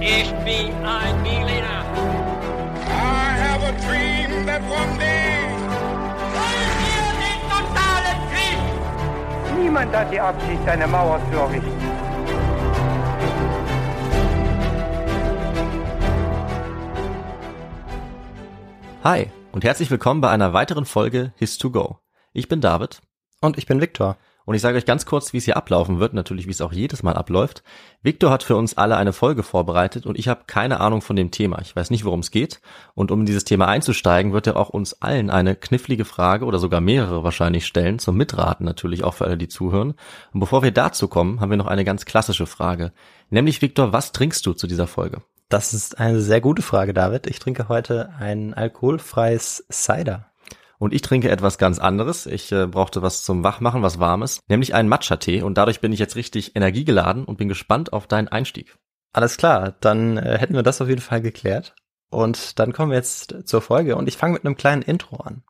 Ich bin ein Berliner. I have a dream that one day. Wollen wir den totalen Krieg? Niemand hat die Absicht, eine Mauer zu errichten. Hi und herzlich willkommen bei einer weiteren Folge His2Go. Ich bin David. Und ich bin Viktor. Und ich sage euch ganz kurz, wie es hier ablaufen wird, natürlich wie es auch jedes Mal abläuft. Viktor hat für uns alle eine Folge vorbereitet und ich habe keine Ahnung von dem Thema. Ich weiß nicht, worum es geht. Und um in dieses Thema einzusteigen, wird er auch uns allen eine knifflige Frage oder sogar mehrere wahrscheinlich stellen, zum Mitraten natürlich auch für alle, die zuhören. Und bevor wir dazu kommen, haben wir noch eine ganz klassische Frage. Nämlich, Viktor, was trinkst du zu dieser Folge? Das ist eine sehr gute Frage, David. Ich trinke heute ein alkoholfreies Cider. Und ich trinke etwas ganz anderes. Ich brauchte was zum Wachmachen, was Warmes, nämlich einen Matcha-Tee. Und dadurch bin ich jetzt richtig energiegeladen und bin gespannt auf deinen Einstieg. Alles klar, dann hätten wir das auf jeden Fall geklärt. Und dann kommen wir jetzt zur Folge. Und ich fange mit einem kleinen Intro an.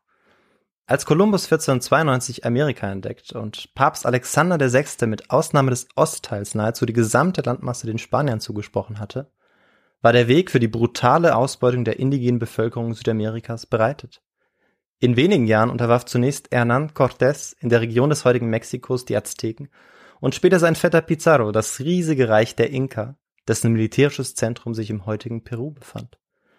Als Kolumbus 1492 Amerika entdeckt und Papst Alexander VI. Mit Ausnahme des Ostteils nahezu die gesamte Landmasse den Spaniern zugesprochen hatte, war der Weg für die brutale Ausbeutung der indigenen Bevölkerung Südamerikas bereitet. In wenigen Jahren unterwarf zunächst Hernán Cortés in der Region des heutigen Mexikos die Azteken und später sein Vetter Pizarro das riesige Reich der Inka, dessen militärisches Zentrum sich im heutigen Peru befand.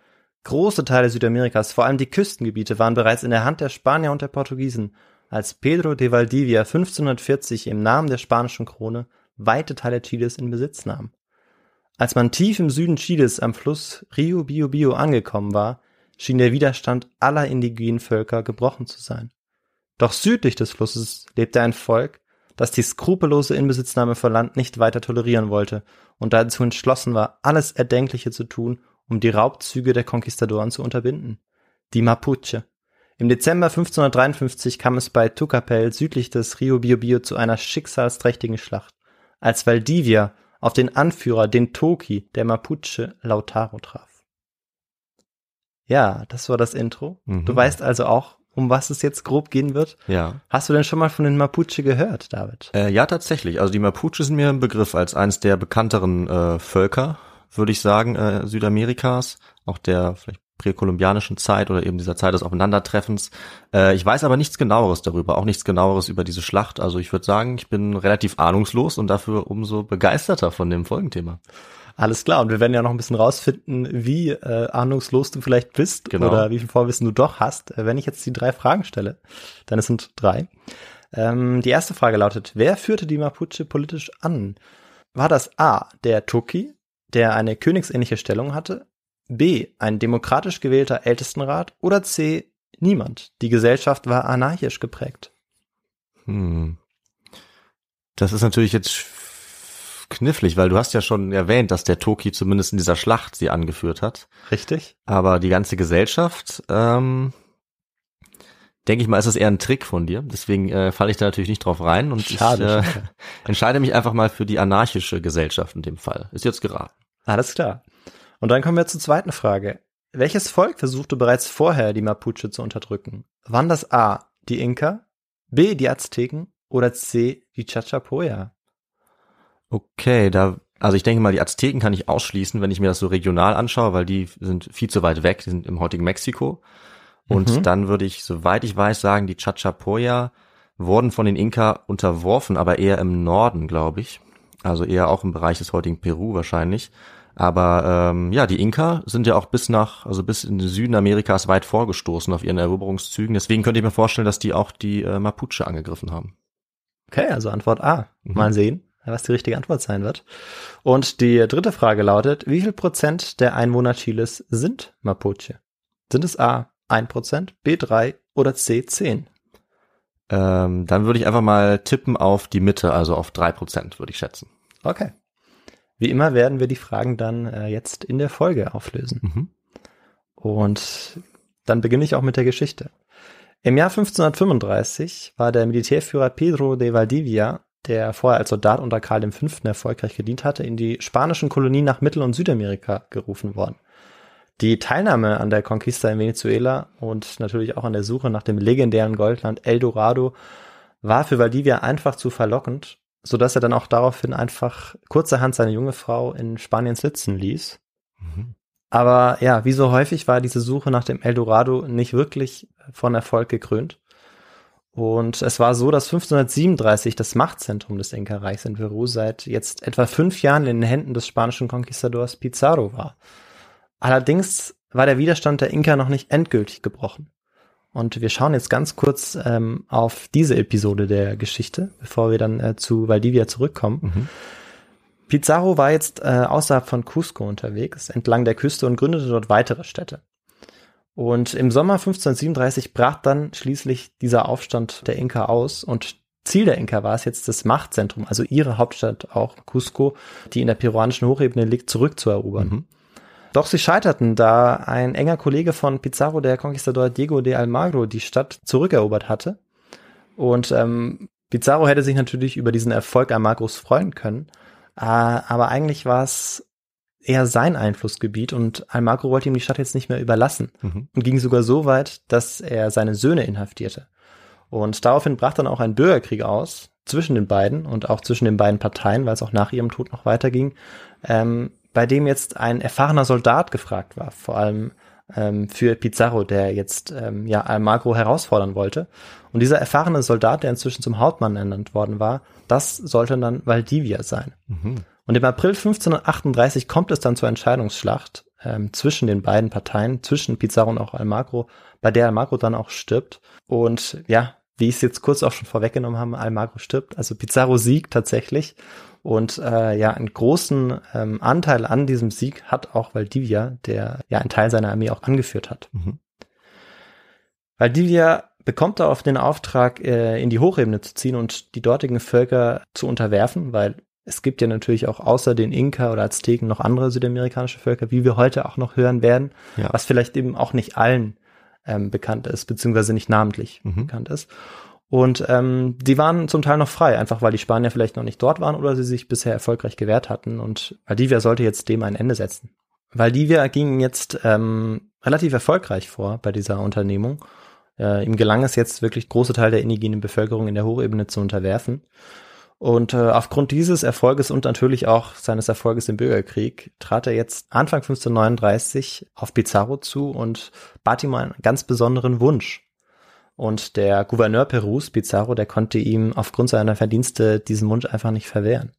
Große Teile Südamerikas, vor allem die Küstengebiete, waren bereits in der Hand der Spanier und der Portugiesen, als Pedro de Valdivia 1540 im Namen der spanischen Krone weite Teile Chiles in Besitz nahm. Als man tief im Süden Chiles am Fluss Rio Biobío angekommen war, schien der Widerstand aller indigenen Völker gebrochen zu sein. Doch südlich des Flusses lebte ein Volk, das die skrupellose Inbesitznahme von Land nicht weiter tolerieren wollte und dazu entschlossen war, alles Erdenkliche zu tun, um die Raubzüge der Konquistadoren zu unterbinden. Die Mapuche. Im Dezember 1553 kam es bei Tucapel südlich des Rio Biobío zu einer schicksalsträchtigen Schlacht, als Valdivia auf den Anführer, den Toki, der Mapuche Lautaro traf. Ja, das war das Intro. Mhm. Du weißt also auch, um was es jetzt grob gehen wird? Ja. Hast du denn schon mal von den Mapuche gehört, David? Ja, tatsächlich. Also die Mapuche sind mir ein Begriff als eines der bekannteren Völker, würde ich sagen, Südamerikas, auch der vielleicht präkolumbianischen Zeit oder eben dieser Zeit des Aufeinandertreffens. Ich weiß aber nichts Genaueres darüber, auch nichts Genaueres über diese Schlacht. Also ich würde sagen, ich bin relativ ahnungslos und dafür umso begeisterter von dem Folgenthema. Alles klar, und wir werden ja noch ein bisschen rausfinden, wie ahnungslos du vielleicht bist, genau, oder wie viel Vorwissen du doch hast, wenn ich jetzt die 3 Fragen stelle. Denn es sind 3. Die erste Frage lautet, wer führte die Mapuche politisch an? War das A, der Toki, der eine königsähnliche Stellung hatte? B, ein demokratisch gewählter Ältestenrat? Oder C, niemand? Die Gesellschaft war anarchisch geprägt. Das ist natürlich jetzt knifflig, weil du hast ja schon erwähnt, dass der Toki zumindest in dieser Schlacht sie angeführt hat. Richtig. Aber die ganze Gesellschaft, denke ich mal, ist das eher ein Trick von dir. Deswegen falle ich da natürlich nicht drauf rein. Und schade. Ich entscheide mich einfach mal für die anarchische Gesellschaft in dem Fall. Ist jetzt geraten. Alles klar. Und dann kommen wir zur zweiten Frage. Welches Volk versuchte bereits vorher, die Mapuche zu unterdrücken? Waren das A, die Inka, B, die Azteken oder C, die Chachapoya? Okay, also ich denke mal, die Azteken kann ich ausschließen, wenn ich mir das so regional anschaue, weil die sind viel zu weit weg, die sind im heutigen Mexiko. Und dann würde ich, soweit ich weiß, sagen, die Chachapoya wurden von den Inka unterworfen, aber eher im Norden, glaube ich. Also eher auch im Bereich des heutigen Peru wahrscheinlich. Aber ja, die Inka sind ja auch bis in den Süden Amerikas weit vorgestoßen auf ihren Eroberungszügen. Deswegen könnte ich mir vorstellen, dass die auch die Mapuche angegriffen haben. Okay, also Antwort A. Mal sehen, was die richtige Antwort sein wird. Und die dritte Frage lautet, wie viel Prozent der Einwohner Chiles sind Mapuche? Sind es A 1%, B 3 oder C 10? Dann würde ich einfach mal tippen auf die Mitte, also auf 3%, würde ich schätzen. Okay. Wie immer werden wir die Fragen dann jetzt in der Folge auflösen. Und dann beginne ich auch mit der Geschichte. Im Jahr 1535 war der Militärführer Pedro de Valdivia, der vorher als Soldat unter Karl V. erfolgreich gedient hatte, in die spanischen Kolonien nach Mittel- und Südamerika gerufen worden. Die Teilnahme an der Conquista in Venezuela und natürlich auch an der Suche nach dem legendären Goldland El Dorado war für Valdivia einfach zu verlockend, sodass er dann auch daraufhin einfach kurzerhand seine junge Frau in Spanien sitzen ließ Aber ja, wie so häufig war diese Suche nach dem Eldorado nicht wirklich von Erfolg gekrönt. Und es war so, dass 1537 das Machtzentrum des Inka-Reichs in Peru seit jetzt etwa 5 Jahren in den Händen des spanischen Konquistadors Pizarro war. Allerdings war der Widerstand der Inka noch nicht endgültig gebrochen. Und wir schauen jetzt ganz kurz auf diese Episode der Geschichte, bevor wir dann zu Valdivia zurückkommen. Pizarro war jetzt außerhalb von Cusco unterwegs, entlang der Küste und gründete dort weitere Städte. Und im Sommer 1537 brach dann schließlich dieser Aufstand der Inka aus und Ziel der Inka war es jetzt, das Machtzentrum, also ihre Hauptstadt auch Cusco, die in der peruanischen Hochebene liegt, zurückzuerobern. Doch sie scheiterten, da ein enger Kollege von Pizarro, der Konquistador Diego de Almagro, die Stadt zurückerobert hatte. Und Pizarro hätte sich natürlich über diesen Erfolg Almagros freuen können, aber eigentlich war es eher sein Einflussgebiet und Almagro wollte ihm die Stadt jetzt nicht mehr überlassen und ging sogar so weit, dass er seine Söhne inhaftierte. Und daraufhin brach dann auch ein Bürgerkrieg aus zwischen den beiden und auch zwischen den beiden Parteien, weil es auch nach ihrem Tod noch weiterging, bei dem jetzt ein erfahrener Soldat gefragt war, vor allem für Pizarro, der jetzt Almagro herausfordern wollte. Und dieser erfahrene Soldat, der inzwischen zum Hauptmann ernannt worden war, das sollte dann Valdivia sein. Und im April 1538 kommt es dann zur Entscheidungsschlacht zwischen den beiden Parteien, zwischen Pizarro und auch Almagro, bei der Almagro dann auch stirbt. Und ja, wie ich es jetzt kurz auch schon vorweggenommen habe, Almagro stirbt, also Pizarro siegt tatsächlich. Und einen großen Anteil an diesem Sieg hat auch Valdivia, der ja einen Teil seiner Armee auch angeführt hat. Valdivia bekommt darauf den Auftrag, in die Hochebene zu ziehen und die dortigen Völker zu unterwerfen, weil es gibt ja natürlich auch außer den Inka oder Azteken noch andere südamerikanische Völker, wie wir heute auch noch hören werden, was vielleicht eben auch nicht allen bekannt ist, beziehungsweise nicht namentlich bekannt ist. Und die waren zum Teil noch frei, einfach weil die Spanier vielleicht noch nicht dort waren oder sie sich bisher erfolgreich gewehrt hatten. Und Valdivia sollte jetzt dem ein Ende setzen. Valdivia ging jetzt relativ erfolgreich vor bei dieser Unternehmung. Ihm gelang es jetzt wirklich, große Teile der indigenen Bevölkerung in der Hochebene zu unterwerfen. Und aufgrund dieses Erfolges und natürlich auch seines Erfolges im Bürgerkrieg trat er jetzt Anfang 1539 auf Pizarro zu und bat ihm einen ganz besonderen Wunsch. Und der Gouverneur Perus, Pizarro, der konnte ihm aufgrund seiner Verdienste diesen Wunsch einfach nicht verwehren.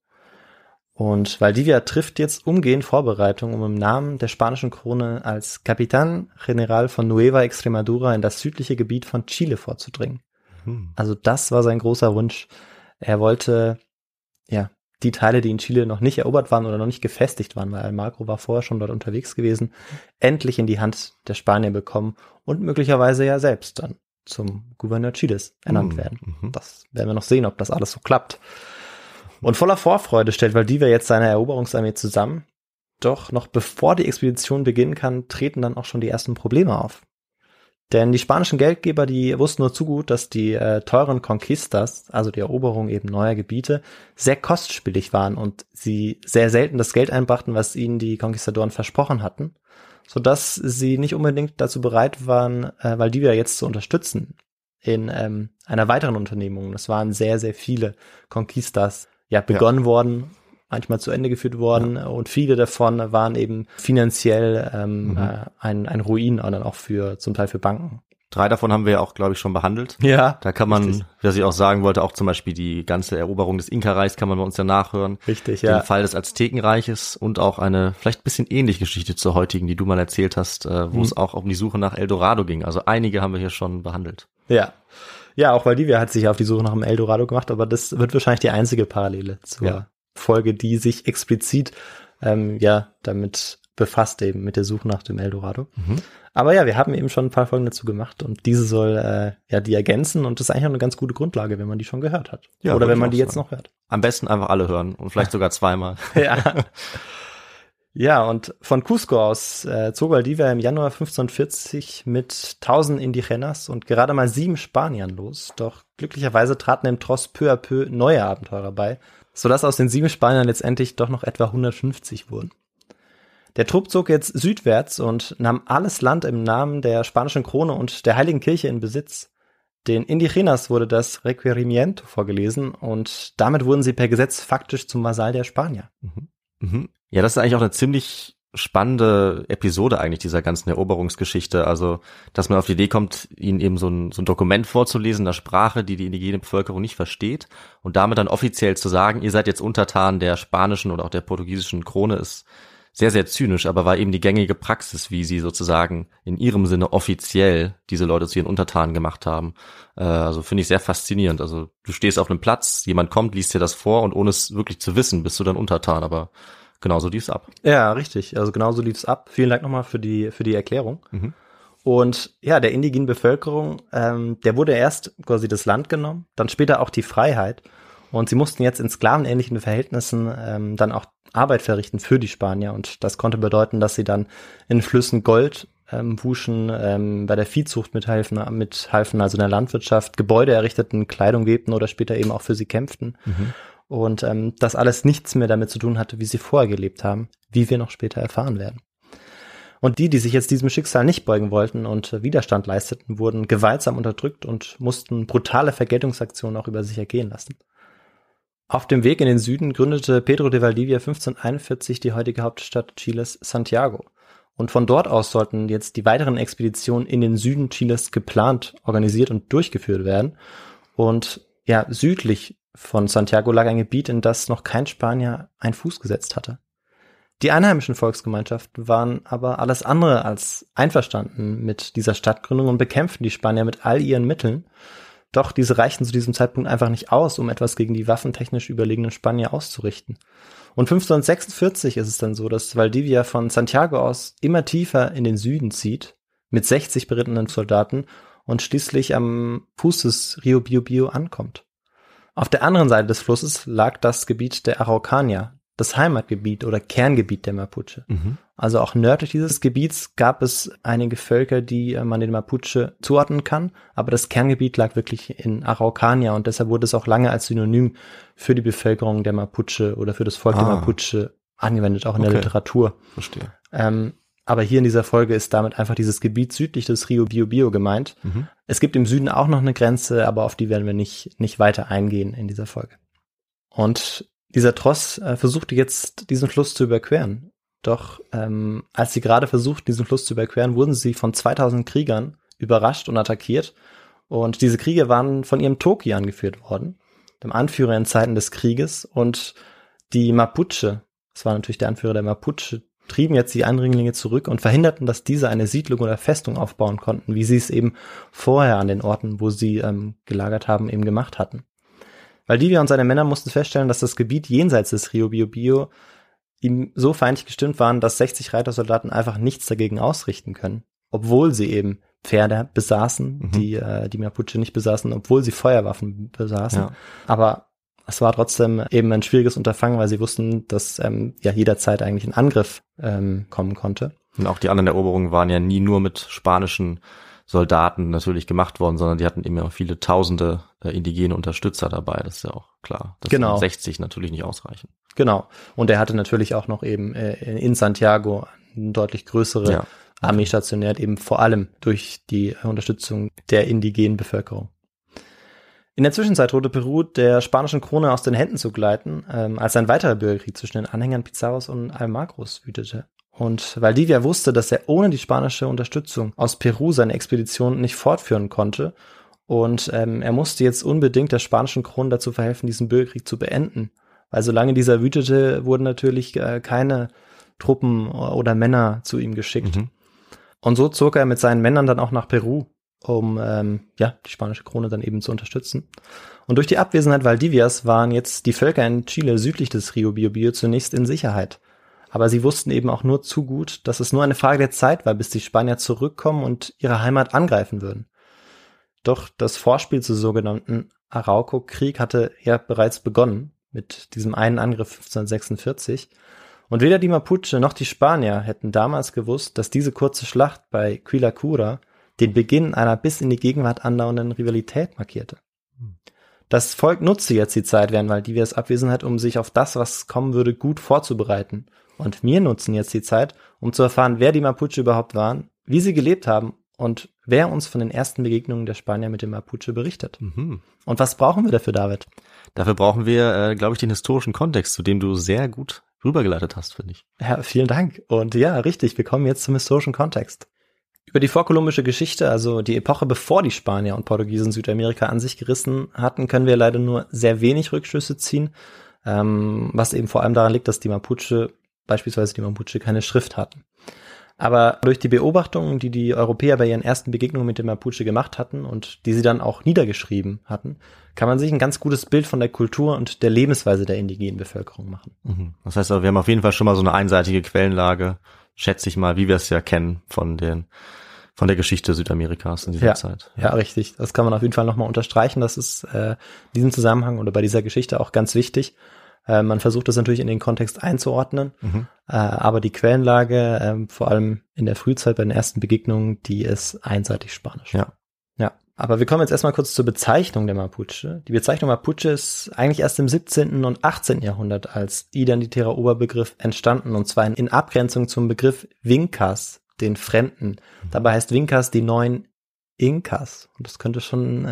Und Valdivia trifft jetzt umgehend Vorbereitungen, um im Namen der spanischen Krone als Capitán General von Nueva Extremadura in das südliche Gebiet von Chile vorzudringen. Also das war sein großer Wunsch. Er wollte, die Teile, die in Chile noch nicht erobert waren oder noch nicht gefestigt waren, weil Almagro war vorher schon dort unterwegs gewesen, endlich in die Hand der Spanier bekommen und möglicherweise ja selbst dann zum Gouverneur Chiles ernannt werden. Das werden wir noch sehen, ob das alles so klappt. Und voller Vorfreude stellt Valdivia jetzt seine Eroberungsarmee zusammen. Doch noch bevor die Expedition beginnen kann, treten dann auch schon die ersten Probleme auf. Denn die spanischen Geldgeber, die wussten nur zu gut, dass die teuren Conquistas, also die Eroberung eben neuer Gebiete, sehr kostspielig waren und sie sehr selten das Geld einbrachten, was ihnen die Konquistadoren versprochen hatten, sodass sie nicht unbedingt dazu bereit waren, Valdivia jetzt zu unterstützen in einer weiteren Unternehmung. Das waren sehr, sehr viele Conquistas begonnen worden, manchmal zu Ende geführt worden und viele davon waren eben finanziell ein Ruin, und dann auch zum Teil für Banken. 3 davon haben wir ja auch, glaube ich, schon behandelt. Ja. Da kann man, was ich auch sagen wollte, auch zum Beispiel die ganze Eroberung des Inka-Reichs kann man bei uns ja nachhören. Richtig, Den Fall des Aztekenreiches und auch eine vielleicht ein bisschen ähnliche Geschichte zur heutigen, die du mal erzählt hast, wo es auch um die Suche nach Eldorado ging. Also einige haben wir hier schon behandelt. Ja. Ja, auch Valdivia hat sich auf die Suche nach dem Eldorado gemacht, aber das wird wahrscheinlich die einzige Parallele zur Folge, die sich explizit damit befasst, eben mit der Suche nach dem Eldorado. Aber ja, wir haben eben schon ein paar Folgen dazu gemacht und diese soll die ergänzen und das ist eigentlich auch eine ganz gute Grundlage, wenn man die schon gehört hat. Ja, oder wenn man die jetzt noch hört. Am besten einfach alle hören und vielleicht sogar zweimal. Ja, und von Cusco aus zog Valdivia im Januar 1540 mit 1000 Indigenas und gerade mal 7 Spaniern los. Doch glücklicherweise traten im Tross peu à peu neue Abenteurer bei, sodass aus den 7 Spaniern letztendlich doch noch etwa 150 wurden. Der Trupp zog jetzt südwärts und nahm alles Land im Namen der spanischen Krone und der Heiligen Kirche in Besitz. Den Indigenas wurde das Requerimiento vorgelesen und damit wurden sie per Gesetz faktisch zum Vasall der Spanier. Ja, das ist eigentlich auch eine ziemlich spannende Episode eigentlich dieser ganzen Eroberungsgeschichte. Also, dass man auf die Idee kommt, ihnen eben so ein Dokument vorzulesen in der Sprache, die indigene Bevölkerung nicht versteht und damit dann offiziell zu sagen, ihr seid jetzt untertan der spanischen oder auch der portugiesischen Krone, ist sehr, sehr zynisch, aber war eben die gängige Praxis, wie sie sozusagen in ihrem Sinne offiziell diese Leute zu ihren Untertanen gemacht haben. Also finde ich sehr faszinierend. Also du stehst auf einem Platz, jemand kommt, liest dir das vor und ohne es wirklich zu wissen, bist du dann untertan, aber genauso lief's ab. Ja, richtig. Also genauso lief's ab. Vielen Dank nochmal für die Erklärung. Mhm. Und ja, der indigenen Bevölkerung, der wurde erst quasi das Land genommen, dann später auch die Freiheit. Und sie mussten jetzt in sklavenähnlichen Verhältnissen dann auch Arbeit verrichten für die Spanier. Und das konnte bedeuten, dass sie dann in Flüssen Gold wuschen, bei der Viehzucht mithalfen, also in der Landwirtschaft, Gebäude errichteten, Kleidung webten oder später eben auch für sie kämpften. Mhm. Und das alles nichts mehr damit zu tun hatte, wie sie vorher gelebt haben, wie wir noch später erfahren werden. Und die sich jetzt diesem Schicksal nicht beugen wollten und Widerstand leisteten, wurden gewaltsam unterdrückt und mussten brutale Vergeltungsaktionen auch über sich ergehen lassen. Auf dem Weg in den Süden gründete Pedro de Valdivia 1541 die heutige Hauptstadt Chiles, Santiago. Und von dort aus sollten jetzt die weiteren Expeditionen in den Süden Chiles geplant, organisiert und durchgeführt werden. Und ja, südlich von Santiago lag ein Gebiet, in das noch kein Spanier einen Fuß gesetzt hatte. Die einheimischen Volksgemeinschaften waren aber alles andere als einverstanden mit dieser Stadtgründung und bekämpften die Spanier mit all ihren Mitteln. Doch diese reichten zu diesem Zeitpunkt einfach nicht aus, um etwas gegen die waffentechnisch überlegenen Spanier auszurichten. Und 1546 ist es dann so, dass Valdivia von Santiago aus immer tiefer in den Süden zieht, mit 60 berittenen Soldaten und schließlich am Fuß des Rio Biobío ankommt. Auf der anderen Seite des Flusses lag das Gebiet der Araucanier, das Heimatgebiet oder Kerngebiet der Mapuche. Mhm. Also auch nördlich dieses Gebiets gab es einige Völker, die man den Mapuche zuordnen kann, aber das Kerngebiet lag wirklich in Araucania und deshalb wurde es auch lange als Synonym für die Bevölkerung der Mapuche oder für das Volk der Mapuche angewendet, auch in der Literatur. Verstehe. Aber hier in dieser Folge ist damit einfach dieses Gebiet südlich des Rio Biobío gemeint. Mhm. Es gibt im Süden auch noch eine Grenze, aber auf die werden wir nicht weiter eingehen in dieser Folge. Und dieser Tross versuchte jetzt, diesen Fluss zu überqueren. Doch als sie gerade versuchten, diesen Fluss zu überqueren, wurden sie von 2000 Kriegern überrascht und attackiert. Und diese Kriege waren von ihrem Toki angeführt worden, dem Anführer in Zeiten des Krieges. Und die Mapuche, das war natürlich der Anführer der Mapuche, trieben jetzt die Eindringlinge zurück und verhinderten, dass diese eine Siedlung oder Festung aufbauen konnten, wie sie es eben vorher an den Orten, wo sie gelagert haben, eben gemacht hatten. Valdivia und seine Männer mussten feststellen, dass das Gebiet jenseits des Rio Biobío ihm so feindlich gestimmt waren, dass 60 Reitersoldaten einfach nichts dagegen ausrichten können, obwohl sie eben Pferde besaßen, die Mapuche nicht besaßen, obwohl sie Feuerwaffen besaßen. Ja. Aber es war trotzdem eben ein schwieriges Unterfangen, weil sie wussten, dass jederzeit eigentlich ein Angriff kommen konnte. Und auch die anderen Eroberungen waren ja nie nur mit spanischen Soldaten natürlich gemacht worden, sondern die hatten eben auch viele tausende indigene Unterstützer dabei, das ist ja auch klar. Das genau. 60 natürlich nicht ausreichen. Genau. Und er hatte natürlich auch noch eben in Santiago eine deutlich größere Armee stationiert, eben vor allem durch die Unterstützung der indigenen Bevölkerung. In der Zwischenzeit drohte Peru der spanischen Krone aus den Händen zu gleiten, als ein weiterer Bürgerkrieg zwischen den Anhängern Pizarros und Almagros wütete. Und Valdivia wusste, dass er ohne die spanische Unterstützung aus Peru seine Expedition nicht fortführen konnte. Und er musste jetzt unbedingt der spanischen Krone dazu verhelfen, diesen Bürgerkrieg zu beenden. Weil solange dieser wütete, wurden natürlich keine Truppen oder Männer zu ihm geschickt. Mhm. Und so zog er mit seinen Männern dann auch nach Peru, um die spanische Krone dann eben zu unterstützen. Und durch die Abwesenheit Valdivias waren jetzt die Völker in Chile südlich des Rio Biobío zunächst in Sicherheit. Aber sie wussten eben auch nur zu gut, dass es nur eine Frage der Zeit war, bis die Spanier zurückkommen und ihre Heimat angreifen würden. Doch das Vorspiel zu sogenannten Arauco-Krieg hatte ja bereits begonnen, mit diesem einen Angriff 1546. Und weder die Mapuche noch die Spanier hätten damals gewusst, dass diese kurze Schlacht bei Quilicura den Beginn einer bis in die Gegenwart andauernden Rivalität markierte. Das Volk nutzte jetzt die Zeit während Valdivias Abwesenheit, um sich auf das, was kommen würde, gut vorzubereiten. Und wir nutzen jetzt die Zeit, um zu erfahren, wer die Mapuche überhaupt waren, wie sie gelebt haben und wer uns von den ersten Begegnungen der Spanier mit dem Mapuche berichtet. Mhm. Und was brauchen wir dafür, David? Dafür brauchen wir, glaube ich, den historischen Kontext, zu dem du sehr gut rübergeleitet hast, finde ich. Ja, vielen Dank. Und ja, richtig, wir kommen jetzt zum historischen Kontext. Über die vorkolumbische Geschichte, also die Epoche, bevor die Spanier und Portugiesen Südamerika an sich gerissen hatten, können wir leider nur sehr wenig Rückschlüsse ziehen, was eben vor allem daran liegt, dass beispielsweise die Mapuche keine Schrift hatten. Aber durch die Beobachtungen, die die Europäer bei ihren ersten Begegnungen mit den Mapuche gemacht hatten und die sie dann auch niedergeschrieben hatten, kann man sich ein ganz gutes Bild von der Kultur und der Lebensweise der indigenen Bevölkerung machen. Das heißt aber, wir haben auf jeden Fall schon mal so eine einseitige Quellenlage, schätze ich mal, wie wir es ja kennen von der Geschichte Südamerikas in dieser Zeit. Ja, richtig. Das kann man auf jeden Fall nochmal unterstreichen. Das ist in diesem Zusammenhang oder bei dieser Geschichte auch ganz wichtig. Man versucht das natürlich in den Kontext einzuordnen, aber die Quellenlage, vor allem in der Frühzeit bei den ersten Begegnungen, die ist einseitig spanisch. Ja. Aber wir kommen jetzt erstmal kurz zur Bezeichnung der Mapuche. Die Bezeichnung Mapuche ist eigentlich erst im 17. und 18. Jahrhundert als identitärer Oberbegriff entstanden, und zwar in Abgrenzung zum Begriff Vincas, den Fremden. Dabei heißt Vincas die neuen Inkas. Und das könnte schon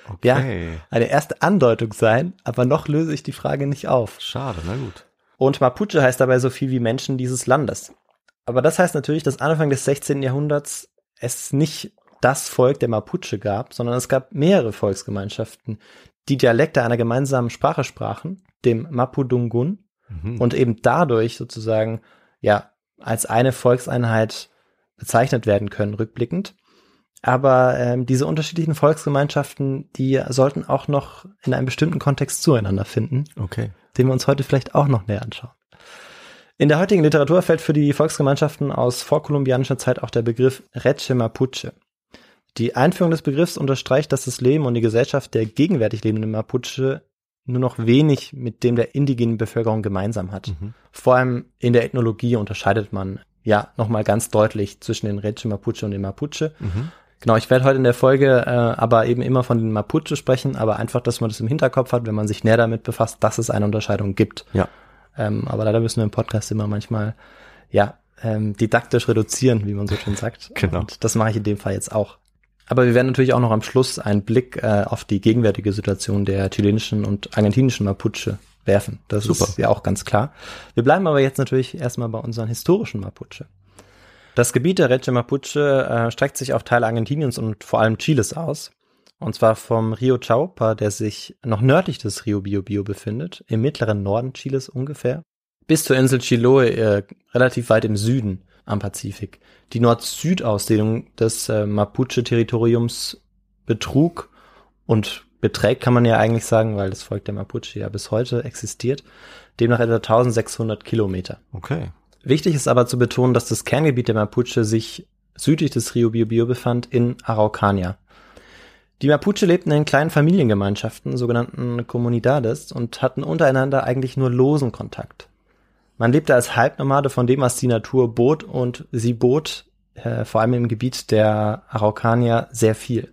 eine erste Andeutung sein, aber noch löse ich die Frage nicht auf. Schade, na gut. Und Mapuche heißt dabei so viel wie Menschen dieses Landes. Aber das heißt natürlich, dass Anfang des 16. Jahrhunderts es nicht das Volk der Mapuche gab, sondern es gab mehrere Volksgemeinschaften, die Dialekte einer gemeinsamen Sprache sprachen, dem Mapudungun, und eben dadurch sozusagen als eine Volkseinheit bezeichnet werden können, rückblickend. Aber diese unterschiedlichen Volksgemeinschaften, die sollten auch noch in einem bestimmten Kontext zueinander finden, den wir uns heute vielleicht auch noch näher anschauen. In der heutigen Literatur fällt für die Volksgemeinschaften aus vorkolumbianischer Zeit auch der Begriff Reche Mapuche. Die Einführung des Begriffs unterstreicht, dass das Leben und die Gesellschaft der gegenwärtig lebenden Mapuche nur noch wenig mit dem der indigenen Bevölkerung gemeinsam hat. Vor allem in der Ethnologie unterscheidet man nochmal ganz deutlich zwischen den Reche Mapuche und den Mapuche. Genau, ich werde heute in der Folge aber eben immer von den Mapuche sprechen, aber einfach, dass man das im Hinterkopf hat, wenn man sich näher damit befasst, dass es eine Unterscheidung gibt. Ja. Aber leider müssen wir im Podcast immer manchmal didaktisch reduzieren, wie man so schön sagt. Genau. Und das mache ich in dem Fall jetzt auch. Aber wir werden natürlich auch noch am Schluss einen Blick auf die gegenwärtige Situation der chilenischen und argentinischen Mapuche werfen. Das ist ja auch ganz klar. Wir bleiben aber jetzt natürlich erstmal bei unseren historischen Mapuche. Das Gebiet der Reche Mapuche streckt sich auf Teile Argentiniens und vor allem Chiles aus. Und zwar vom Rio Chaupa, der sich noch nördlich des Rio Biobío befindet, im mittleren Norden Chiles ungefähr, bis zur Insel Chiloé, relativ weit im Süden am Pazifik. Die Nord-Süd-Ausdehnung des Mapuche-Territoriums betrug und beträgt, kann man ja eigentlich sagen, weil das Volk der Mapuche ja bis heute existiert, demnach etwa 1600 Kilometer. Okay. Wichtig ist aber zu betonen, dass das Kerngebiet der Mapuche sich südlich des Rio Biobío befand, in Araucanía. Die Mapuche lebten in kleinen Familiengemeinschaften, sogenannten Comunidades, und hatten untereinander eigentlich nur losen Kontakt. Man lebte als Halbnomade von dem, was die Natur bot, und sie bot vor allem im Gebiet der Araucanía sehr viel.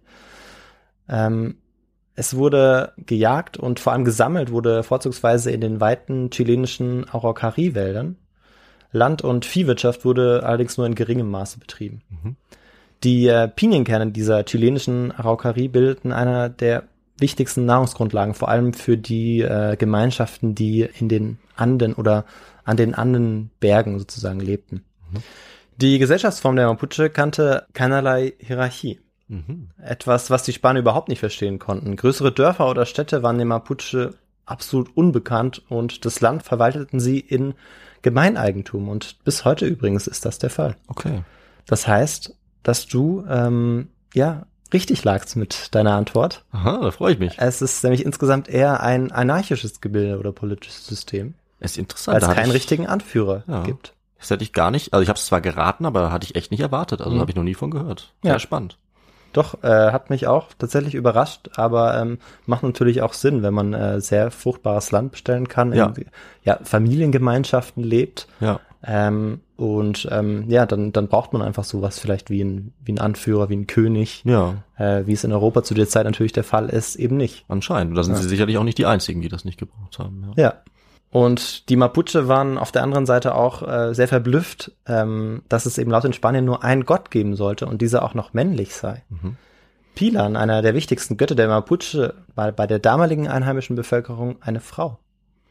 Es wurde gejagt und vor allem gesammelt wurde vorzugsweise in den weiten chilenischen Araucarí-Wäldern. Land- und Viehwirtschaft wurde allerdings nur in geringem Maße betrieben. Die Pinienkerne dieser chilenischen Araucarí bildeten einer der wichtigsten Nahrungsgrundlagen, vor allem für die Gemeinschaften, die in den Anden oder an den Andenbergen sozusagen lebten. Die Gesellschaftsform der Mapuche kannte keinerlei Hierarchie. Etwas, was die Spanier überhaupt nicht verstehen konnten. Größere Dörfer oder Städte waren den Mapuche absolut unbekannt und das Land verwalteten sie in Gemeineigentum, und bis heute übrigens ist das der Fall. Okay. Das heißt, dass du richtig lagst mit deiner Antwort. Aha, da freue ich mich. Es ist nämlich insgesamt eher ein anarchisches Gebilde oder politisches System. Ist interessant. Weil es keinen richtigen Anführer gibt. Das hätte ich gar nicht, also ich habe es zwar geraten, aber hatte ich echt nicht erwartet. Also habe ich noch nie von gehört. Sehr spannend. Doch, hat mich auch tatsächlich überrascht, aber macht natürlich auch Sinn, wenn man sehr fruchtbares Land bestellen kann, in Familiengemeinschaften lebt. Ja. Dann braucht man einfach sowas vielleicht wie ein Anführer, wie ein König. Ja. Wie es in Europa zu der Zeit natürlich der Fall ist, eben nicht. Anscheinend. Da sind sie sicherlich auch nicht die Einzigen, die das nicht gebraucht haben. Ja. Und die Mapuche waren auf der anderen Seite auch sehr verblüfft, dass es eben laut den Spaniern nur einen Gott geben sollte und dieser auch noch männlich sei. Pilan, einer der wichtigsten Götter der Mapuche, war bei der damaligen einheimischen Bevölkerung eine Frau.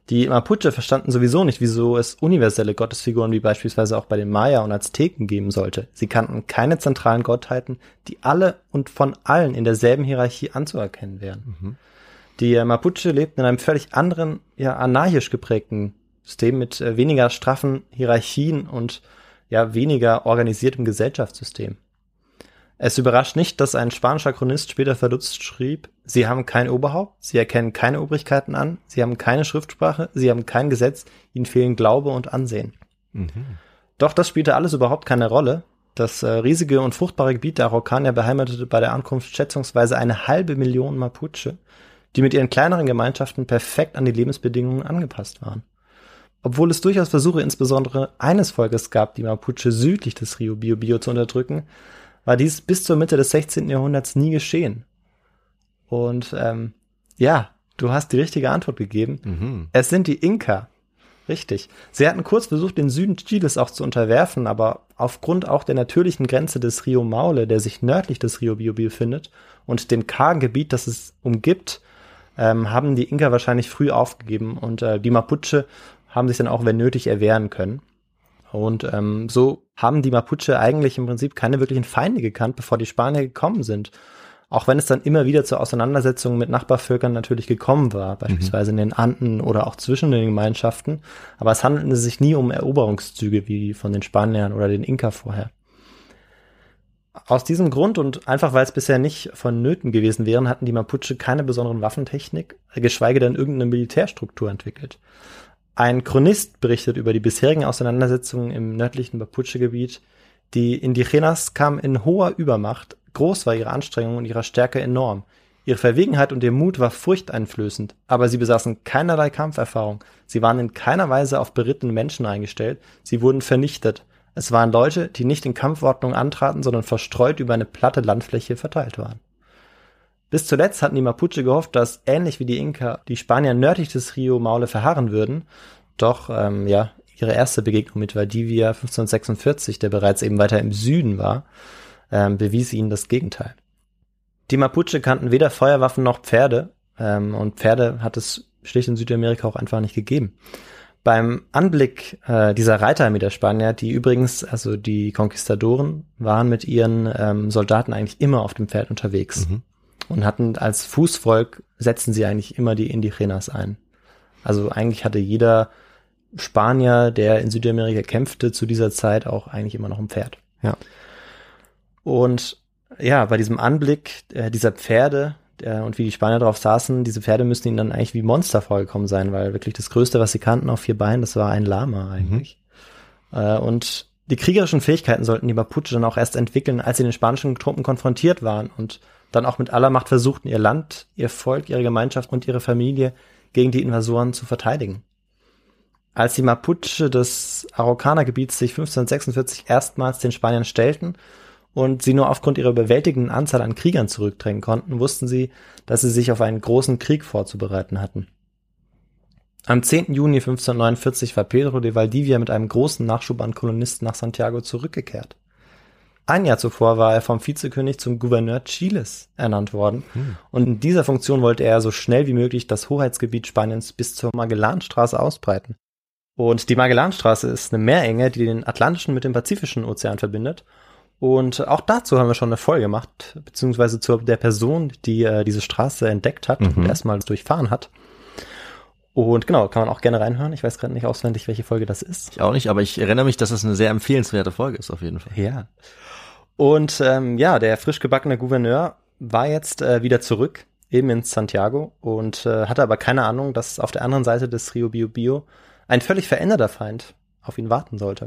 Die Mapuche verstanden sowieso nicht, wieso es universelle Gottesfiguren wie beispielsweise auch bei den Maya und Azteken geben sollte. Sie kannten keine zentralen Gottheiten, die alle und von allen in derselben Hierarchie anzuerkennen wären. Die Mapuche lebten in einem völlig anderen, anarchisch geprägten System mit weniger straffen Hierarchien und weniger organisiertem Gesellschaftssystem. Es überrascht nicht, dass ein spanischer Chronist später verdutzt schrieb, sie haben kein Oberhaupt, sie erkennen keine Obrigkeiten an, sie haben keine Schriftsprache, sie haben kein Gesetz, ihnen fehlen Glaube und Ansehen. Doch das spielte alles überhaupt keine Rolle. Das riesige und fruchtbare Gebiet der Araucanier beheimatete bei der Ankunft schätzungsweise 500.000 Mapuche, die mit ihren kleineren Gemeinschaften perfekt an die Lebensbedingungen angepasst waren. Obwohl es durchaus Versuche insbesondere eines Volkes gab, die Mapuche südlich des Rio Biobío zu unterdrücken, war dies bis zur Mitte des 16. Jahrhunderts nie geschehen. Und du hast die richtige Antwort gegeben. Es sind die Inka. Richtig. Sie hatten kurz versucht, den Süden Chiles auch zu unterwerfen, aber aufgrund auch der natürlichen Grenze des Rio Maule, der sich nördlich des Rio Biobío befindet, und dem kargen Gebiet, das es umgibt, haben die Inka wahrscheinlich früh aufgegeben und die Mapuche haben sich dann auch, wenn nötig, erwehren können. Und so haben die Mapuche eigentlich im Prinzip keine wirklichen Feinde gekannt, bevor die Spanier gekommen sind. Auch wenn es dann immer wieder zu Auseinandersetzungen mit Nachbarvölkern natürlich gekommen war, beispielsweise in den Anden oder auch zwischen den Gemeinschaften. Aber es handelte sich nie um Eroberungszüge wie von den Spaniern oder den Inka vorher. Aus diesem Grund und einfach weil es bisher nicht vonnöten gewesen wären, hatten die Mapuche keine besonderen Waffentechnik, geschweige denn irgendeine Militärstruktur entwickelt. Ein Chronist berichtet über die bisherigen Auseinandersetzungen im nördlichen Mapuche-Gebiet. Die Indigenas kamen in hoher Übermacht, groß war ihre Anstrengung und ihre Stärke enorm. Ihre Verwegenheit und ihr Mut war furchteinflößend, aber sie besaßen keinerlei Kampferfahrung. Sie waren in keiner Weise auf berittene Menschen eingestellt, sie wurden vernichtet. Es waren Leute, die nicht in Kampfordnung antraten, sondern verstreut über eine platte Landfläche verteilt waren. Bis zuletzt hatten die Mapuche gehofft, dass, ähnlich wie die Inka, die Spanier nördlich des Rio Maule verharren würden. Doch, ihre erste Begegnung mit Valdivia 1546, der bereits eben weiter im Süden war, bewies ihnen das Gegenteil. Die Mapuche kannten weder Feuerwaffen noch Pferde, und Pferde hat es schlicht in Südamerika auch einfach nicht gegeben. Beim Anblick dieser Reiterarmee der Spanier, die übrigens, also die Konquistadoren, waren mit ihren Soldaten eigentlich immer auf dem Pferd unterwegs. Und hatten als Fußvolk, setzten sie eigentlich immer die Indigenas ein. Also eigentlich hatte jeder Spanier, der in Südamerika kämpfte, zu dieser Zeit auch eigentlich immer noch ein Pferd. Ja. Und bei diesem Anblick dieser Pferde und wie die Spanier drauf saßen, diese Pferde müssten ihnen dann eigentlich wie Monster vorgekommen sein, weil wirklich das Größte, was sie kannten auf 4 Beinen, das war ein Lama eigentlich. Und die kriegerischen Fähigkeiten sollten die Mapuche dann auch erst entwickeln, als sie den spanischen Truppen konfrontiert waren und dann auch mit aller Macht versuchten, ihr Land, ihr Volk, ihre Gemeinschaft und ihre Familie gegen die Invasoren zu verteidigen. Als die Mapuche des Araucaner-Gebiets sich 1546 erstmals den Spaniern stellten und sie nur aufgrund ihrer überwältigenden Anzahl an Kriegern zurückdrängen konnten, wussten sie, dass sie sich auf einen großen Krieg vorzubereiten hatten. Am 10. Juni 1549 war Pedro de Valdivia mit einem großen Nachschub an Kolonisten nach Santiago zurückgekehrt. Ein Jahr zuvor war er vom Vizekönig zum Gouverneur Chiles ernannt worden. Und in dieser Funktion wollte er so schnell wie möglich das Hoheitsgebiet Spaniens bis zur Magellanstraße ausbreiten. Und die Magellanstraße ist eine Meerenge, die den Atlantischen mit dem Pazifischen Ozean verbindet. Und auch dazu haben wir schon eine Folge gemacht, beziehungsweise zu der Person, die diese Straße entdeckt hat und erstmals durchfahren hat. Und genau, kann man auch gerne reinhören. Ich weiß gerade nicht auswendig, welche Folge das ist. Ich auch nicht, aber ich erinnere mich, dass das eine sehr empfehlenswerte Folge ist auf jeden Fall. Ja. Und der frisch gebackene Gouverneur war jetzt wieder zurück, eben in Santiago, und hatte aber keine Ahnung, dass auf der anderen Seite des Rio Biobío ein völlig veränderter Feind auf ihn warten sollte.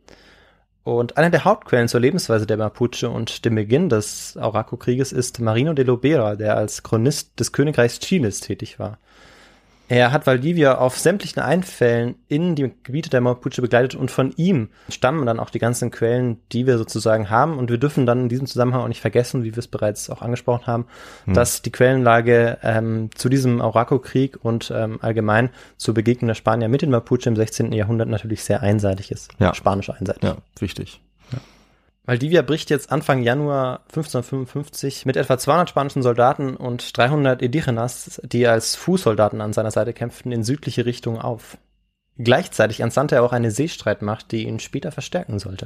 Und eine der Hauptquellen zur Lebensweise der Mapuche und dem Beginn des Arauco-Krieges ist Marino de Lobera, der als Chronist des Königreichs Chiles tätig war. Er hat Valdivia auf sämtlichen Einfällen in die Gebiete der Mapuche begleitet und von ihm stammen dann auch die ganzen Quellen, die wir sozusagen haben. Und wir dürfen dann in diesem Zusammenhang auch nicht vergessen, wie wir es bereits auch angesprochen haben, dass die Quellenlage zu diesem Arauco-Krieg und allgemein zur Begegnung der Spanier mit den Mapuche im 16. Jahrhundert natürlich sehr einseitig ist. Ja. Spanisch einseitig. Ja, wichtig. Valdivia bricht jetzt Anfang Januar 1555 mit etwa 200 spanischen Soldaten und 300 Indígenas, die als Fußsoldaten an seiner Seite kämpften, in südliche Richtung auf. Gleichzeitig entsandte er auch eine Seestreitmacht, die ihn später verstärken sollte.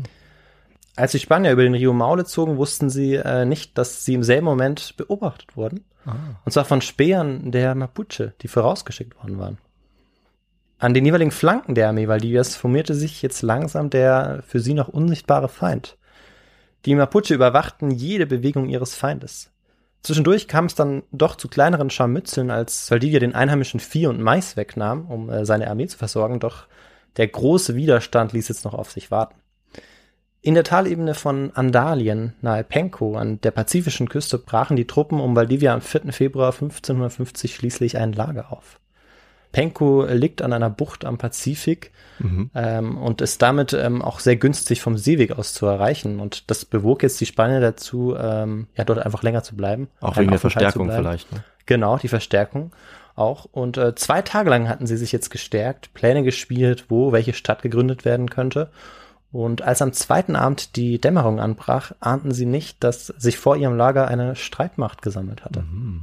Als die Spanier über den Rio Maule zogen, wussten sie nicht, dass sie im selben Moment beobachtet wurden. Und zwar von Spähern der Mapuche, die vorausgeschickt worden waren. An den jeweiligen Flanken der Armee Valdivias formierte sich jetzt langsam der für sie noch unsichtbare Feind. Die Mapuche überwachten jede Bewegung ihres Feindes. Zwischendurch kam es dann doch zu kleineren Scharmützeln, als Valdivia den einheimischen Vieh und Mais wegnahm, um seine Armee zu versorgen, doch der große Widerstand ließ jetzt noch auf sich warten. In der Talebene von Andalien, nahe Penco, an der pazifischen Küste, brachen die Truppen um Valdivia am 4. Februar 1550 schließlich ein Lager auf. Penco liegt an einer Bucht am Pazifik und ist damit auch sehr günstig vom Seeweg aus zu erreichen. Und das bewog jetzt die Spanier dazu, dort einfach länger zu bleiben. Auch wegen der Verstärkung vielleicht. Ne? Genau, die Verstärkung auch. Und 2 Tage lang hatten sie sich jetzt gestärkt, Pläne gespielt, wo welche Stadt gegründet werden könnte. Und als am 2. Abend die Dämmerung anbrach, ahnten sie nicht, dass sich vor ihrem Lager eine Streitmacht gesammelt hatte.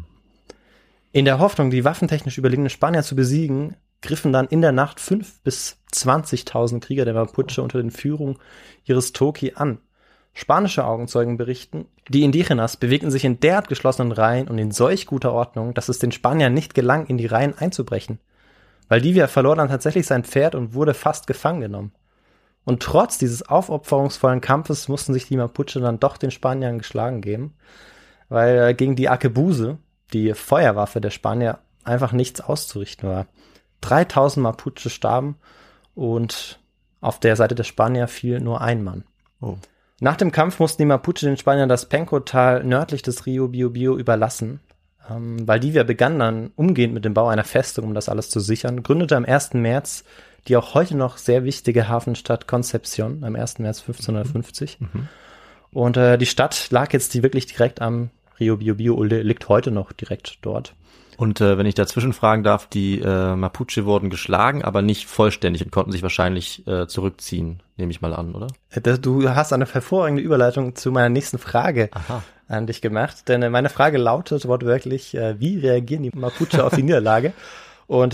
In der Hoffnung, die waffentechnisch überlegenen Spanier zu besiegen, griffen dann in der Nacht 5.000 bis 20.000 Krieger der Mapuche unter den Führung ihres Toki an. Spanische Augenzeugen berichten, die Indígenas bewegten sich in derart geschlossenen Reihen und in solch guter Ordnung, dass es den Spaniern nicht gelang, in die Reihen einzubrechen. Valdivia verlor dann tatsächlich sein Pferd und wurde fast gefangen genommen. Und trotz dieses aufopferungsvollen Kampfes mussten sich die Mapuche dann doch den Spaniern geschlagen geben, weil gegen die Arquebuse, die Feuerwaffe der Spanier, einfach nichts auszurichten war. 3.000 Mapuche starben und auf der Seite der Spanier fiel nur ein Mann. Oh. Nach dem Kampf mussten die Mapuche den Spaniern das Penco-Tal nördlich des Rio Biobío überlassen. Valdivia begann dann umgehend mit dem Bau einer Festung, um das alles zu sichern, gründete am 1. März die auch heute noch sehr wichtige Hafenstadt Concepción, am 1. März 1550. Und die Stadt lag jetzt wirklich direkt am Rio Biobío, liegt heute noch direkt dort. Und wenn ich dazwischen fragen darf, die Mapuche wurden geschlagen, aber nicht vollständig und konnten sich wahrscheinlich zurückziehen, nehme ich mal an, oder? Du hast eine hervorragende Überleitung zu meiner nächsten Frage an dich gemacht, denn meine Frage lautet wortwörtlich, wie reagieren die Mapuche auf die Niederlage? Und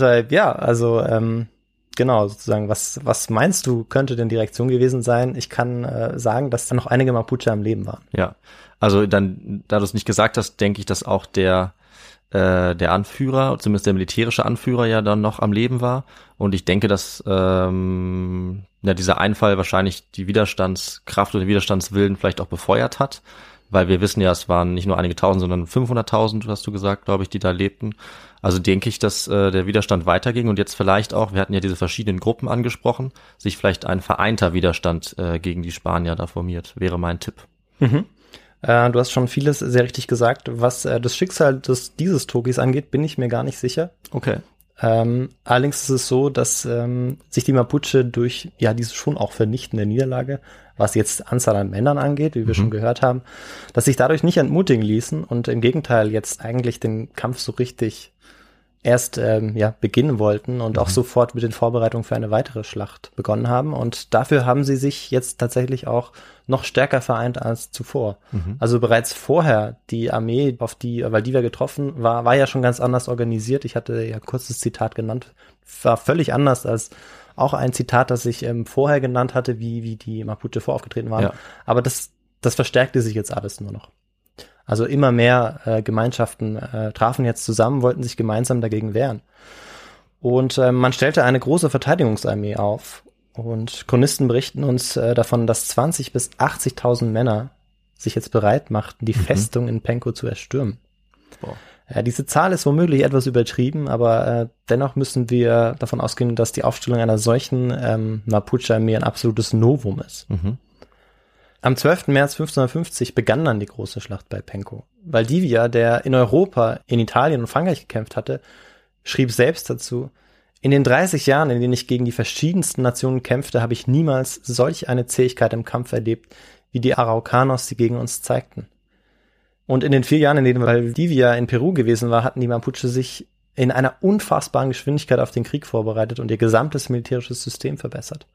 genau, sozusagen, was meinst du, könnte denn die Reaktion gewesen sein? Ich kann sagen, dass da noch einige Mapuche am Leben waren. Ja, also dann, da du es nicht gesagt hast, denke ich, dass auch der Anführer, zumindest der militärische Anführer ja dann noch am Leben war. Und ich denke, dass dieser Einfall wahrscheinlich die Widerstandskraft oder den Widerstandswillen vielleicht auch befeuert hat. Weil wir wissen ja, es waren nicht nur einige Tausend, sondern 500.000, hast du gesagt, glaube ich, die da lebten. Also denke ich, dass der Widerstand weiterging und jetzt vielleicht auch, wir hatten ja diese verschiedenen Gruppen angesprochen, sich vielleicht ein vereinter Widerstand gegen die Spanier da formiert, wäre mein Tipp. Du hast schon vieles sehr richtig gesagt. Was das Schicksal dieses Tokis angeht, bin ich mir gar nicht sicher. Okay. Allerdings ist es so, dass sich die Mapuche durch diese schon auch vernichtende Niederlage, was jetzt Anzahl an Männern angeht, wie wir schon gehört haben, dass sich dadurch nicht entmutigen ließen und im Gegenteil jetzt eigentlich den Kampf so richtig erst beginnen wollten und auch sofort mit den Vorbereitungen für eine weitere Schlacht begonnen haben. Und dafür haben sie sich jetzt tatsächlich auch noch stärker vereint als zuvor. Also bereits vorher die Armee, auf die Valdivia getroffen war ja schon ganz anders organisiert. Ich hatte ja kurz das Zitat genannt, war völlig anders als auch ein Zitat, das ich vorher genannt hatte, wie die Mapuche voraufgetreten waren. Ja. Aber das verstärkte sich jetzt alles nur noch. Also immer mehr Gemeinschaften trafen jetzt zusammen, wollten sich gemeinsam dagegen wehren. Und man stellte eine große Verteidigungsarmee auf. Und Chronisten berichten uns davon, dass 20.000 bis 80.000 Männer sich jetzt bereit machten, die Festung in Penco zu erstürmen. Wow. Diese Zahl ist womöglich etwas übertrieben, aber dennoch müssen wir davon ausgehen, dass die Aufstellung einer solchen Mapuche-Armee ein absolutes Novum ist. Am 12. März 1550 begann dann die große Schlacht bei Penco. Valdivia, der in Europa, in Italien und Frankreich gekämpft hatte, schrieb selbst dazu: In den 30 Jahren, in denen ich gegen die verschiedensten Nationen kämpfte, habe ich niemals solch eine Zähigkeit im Kampf erlebt, wie die Araucanos sie gegen uns zeigten. Und in den 4 Jahren, in denen Valdivia in Peru gewesen war, hatten die Mapuche sich in einer unfassbaren Geschwindigkeit auf den Krieg vorbereitet und ihr gesamtes militärisches System verbessert.